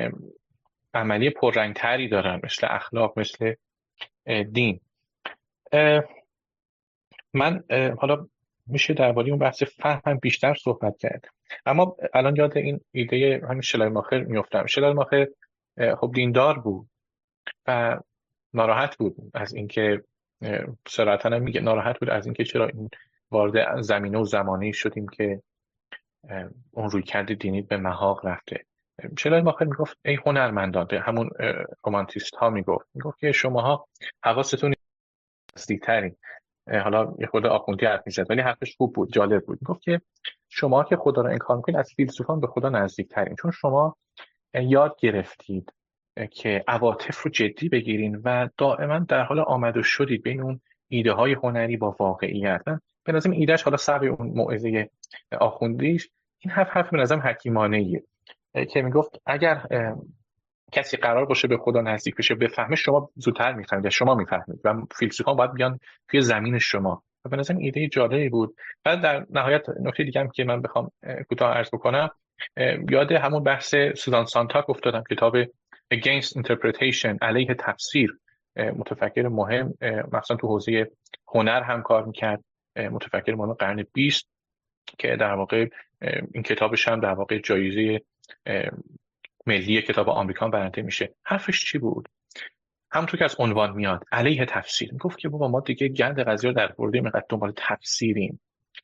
عملی پررنگتری دارن مثل اخلاق، مثل دین. من حالا میشه درباره اون بحث فهم بیشتر صحبت کرد، اما الان یاد این ایده همین شلایماخر میافتم. شلایماخر خب دیندار بود و ناراحت بود از اینکه صراحتاً میگه ناراحت بود از اینکه چرا این وارد زمینه و زمانه‌ای شدیم که اون رویکرد دینی به محاق رفته. شلایماخر میگفت ای هنرمندان، همون رومانتیست ها میگفت میگفت که شماها حواستون نزدیکترین، حالا یه خود آخوندی حرف میزد ولی حرفش خوب بود، جالب بود. میگفت که شما که خدا رو انکار میکنید از فیلسوفان به خدا نزدیکترین، چون شما یاد گرفتید که عواطف رو جدی بگیرین و دائما در حال آمد و شدید بین اون ایده های هنری با واقعیت. به نظرم ایدهش حالا سبب اون موعظه آخوندیش این حرف حرف به نظرم حکیمانه‌ایه که میگفت اگر کسی قرار باشه به خدا نزدیک بشه بفهمه، شما زودتر میفهمید، شما میفهمید و فیلسوفان باید بیان توی زمین شما. و به نظرم ایده جالبی بود. بعد در نهایت نکته دیگه هم که من بخوام کوتاه عرض بکنم، یاد همون بحث سوزان سانتاک افتادم، کتاب Against Interpretation، علیه تفسیر، متفکر مهم مثلا تو حوزه هنر هم کار میکرد، متفکر مهم قرن بیست که در واقع این کتابش هم در واقع جایزه ملی کتاب آمریکا برنده میشه. حرفش چی بود؟ همونطور که از عنوان میاد علیه تفسیر، میگفت که بابا ما دیگه گند قضیه رو در بردیم، اینقدر دنبال تفسیریم.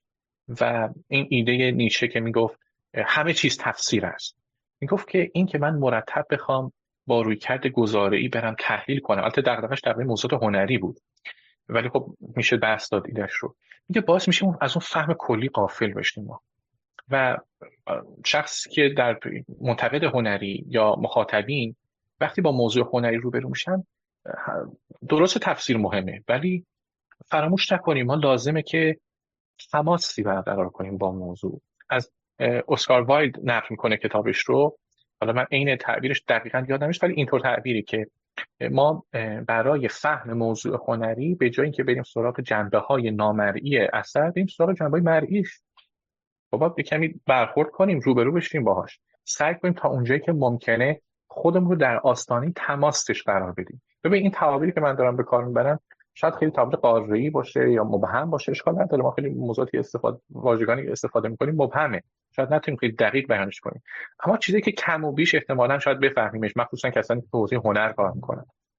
و این ایده نیچه که میگفت همه چیز تفسیر است، میگفت که این که من مرتب بخوام با رویکرد گزاره‌ای برم تحلیل کنم، البته دغدغه‌اش در موضوعات هنری بود ولی خب میشه بحث داد ایده‌اش رو، میگه باعث میشه از اون فهم کلی غافل بشیم ما. و شخصی که در منتقد هنری یا مخاطبین وقتی با موضوع هنری روبرو میشن، درست تفسیر مهمه ولی فراموش نکنیم ما لازمه که تماسی برقرار کنیم با موضوع. از اسکار وایلد نقل میکنه کتابش رو، حالا من عین تعبیرش دقیقاً یادم نیست ولی اینطور تعبیری که ما برای فهم موضوع هنری به جای اینکه بریم سراغ جنبه‌های نامرئی اثر، بریم سراغ جنبه‌های مرئیش. بابا به کمی برخورد کنیم، روبرو بشیم باهاش، سعی کنیم تا اونجایی که ممکنه خودمون رو در آستانه تماسش قرار بدیم. ببین این تعابیری که من دارم به کار میبرم شاید خیلی تعبیر قاریه‌ای باشه یا مبهم باشه، اشکال نداره، ما خیلی موضوعاتی استفاده واژگانی استفاده می‌کنیم مبهمه، شاید نتونیم خیلی دقیق بیانش کنیم، اما چیزی که کم و بیش احتمالاً شاید بفهمیمش، مخصوصا کسانی که تو حوزه هنر کار می‌کنن.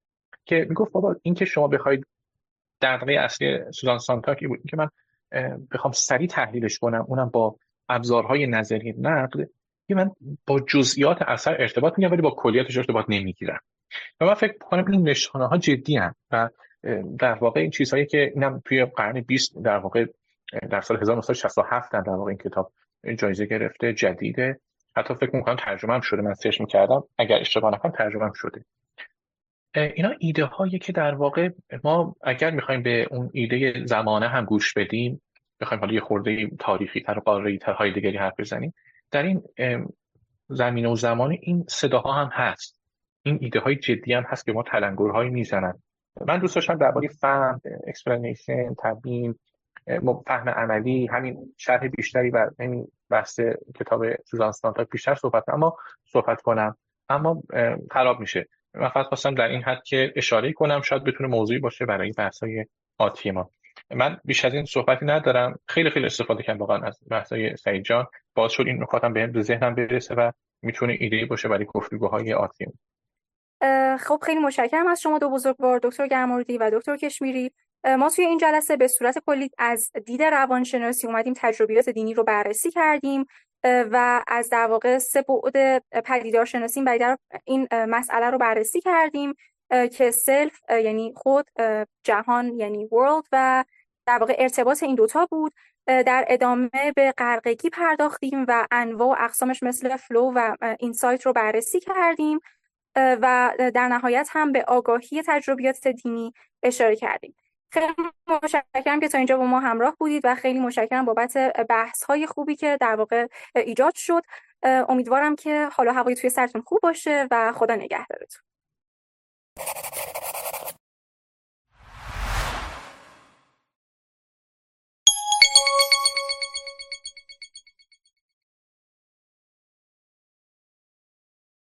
که میگفت بابا این که شما بخواید، دغدغه اصلی سوزان سانتاک بود که من بخوام سریع تحلیلش کنم، اونم با ابزارهای نظری نقد، که من با جزئیات اثر ارتباط میگیرم ولی با کلیاتش ارتباط نمیگیرم. و من فکر کنم این نشانه ها جدی هم و در واقع این چیزهایی که اینم توی قرن بیست در واقع در سال هزار و نهصد و شصت و هفت در واقع این کتاب جایزه گرفته، جدیده، حتی فکر می‌کنم ترجمه هم شده، من سرچ می‌کردم اگر اشتباه نکنم ترجمه هم شده. اینا ایده هایی که در واقع ما اگر می‌خوایم به اون ایده زمانه هم گوش بدیم، بخوایم حالا یه خورده تاریخی تر و قاره‌ای تر های دیگری حرف بزنیم، در این زمینه و زمان این صداها هم هست، این ایده های جدی هم هست که ما تلنگرهایی میزنن. من دوست داشتم درباره فهم، اکسپلنیشن، تبیین، فهم عملی، همین شرح بیشتری بر همین بحث کتاب سوزان سانتاک بیشتر صحبت اما صحبت کنم، اما خراب میشه. من فقط خواستم در این حد که اشاره کنم، شاید بتونه موضوعی باشه برای بحث‌های آتی ما. من بیش از این صحبتی ندارم. خیلی خیلی استفاده کردم واقعا از بحث‌های سعید جان، باعث شد این نکاتم به به ذهنم برسه و میتونه ایده‌ای باشه برای گفتگوهای آتی. خب خیلی متشکرم از شما دو بزرگوار، دکتر گرماردی و دکتر کشمیری. ما توی این جلسه به صورت کلی از دید روانشناسی اومدیم تجربیات دینی رو بررسی کردیم و از در واقع سه بعد پدیدارشناسی برای در این مسئله رو بررسی کردیم که سلف یعنی خود، جهان یعنی ورلد و در واقع ارتباط این دوتا بود. در ادامه به غرقگی پرداختیم و انواع و اقسامش مثل فلو و اینسایت رو بررسی کردیم و در نهایت هم به آگاهی تجربیات دینی اشاره کردیم. خیلی متشکرم که تا اینجا با ما همراه بودید و خیلی متشکرم بابت بحث‌های خوبی که در واقع ایجاد شد. امیدوارم که حالا هوای توی سرتون خوب باشه و خدا نگهدارتون.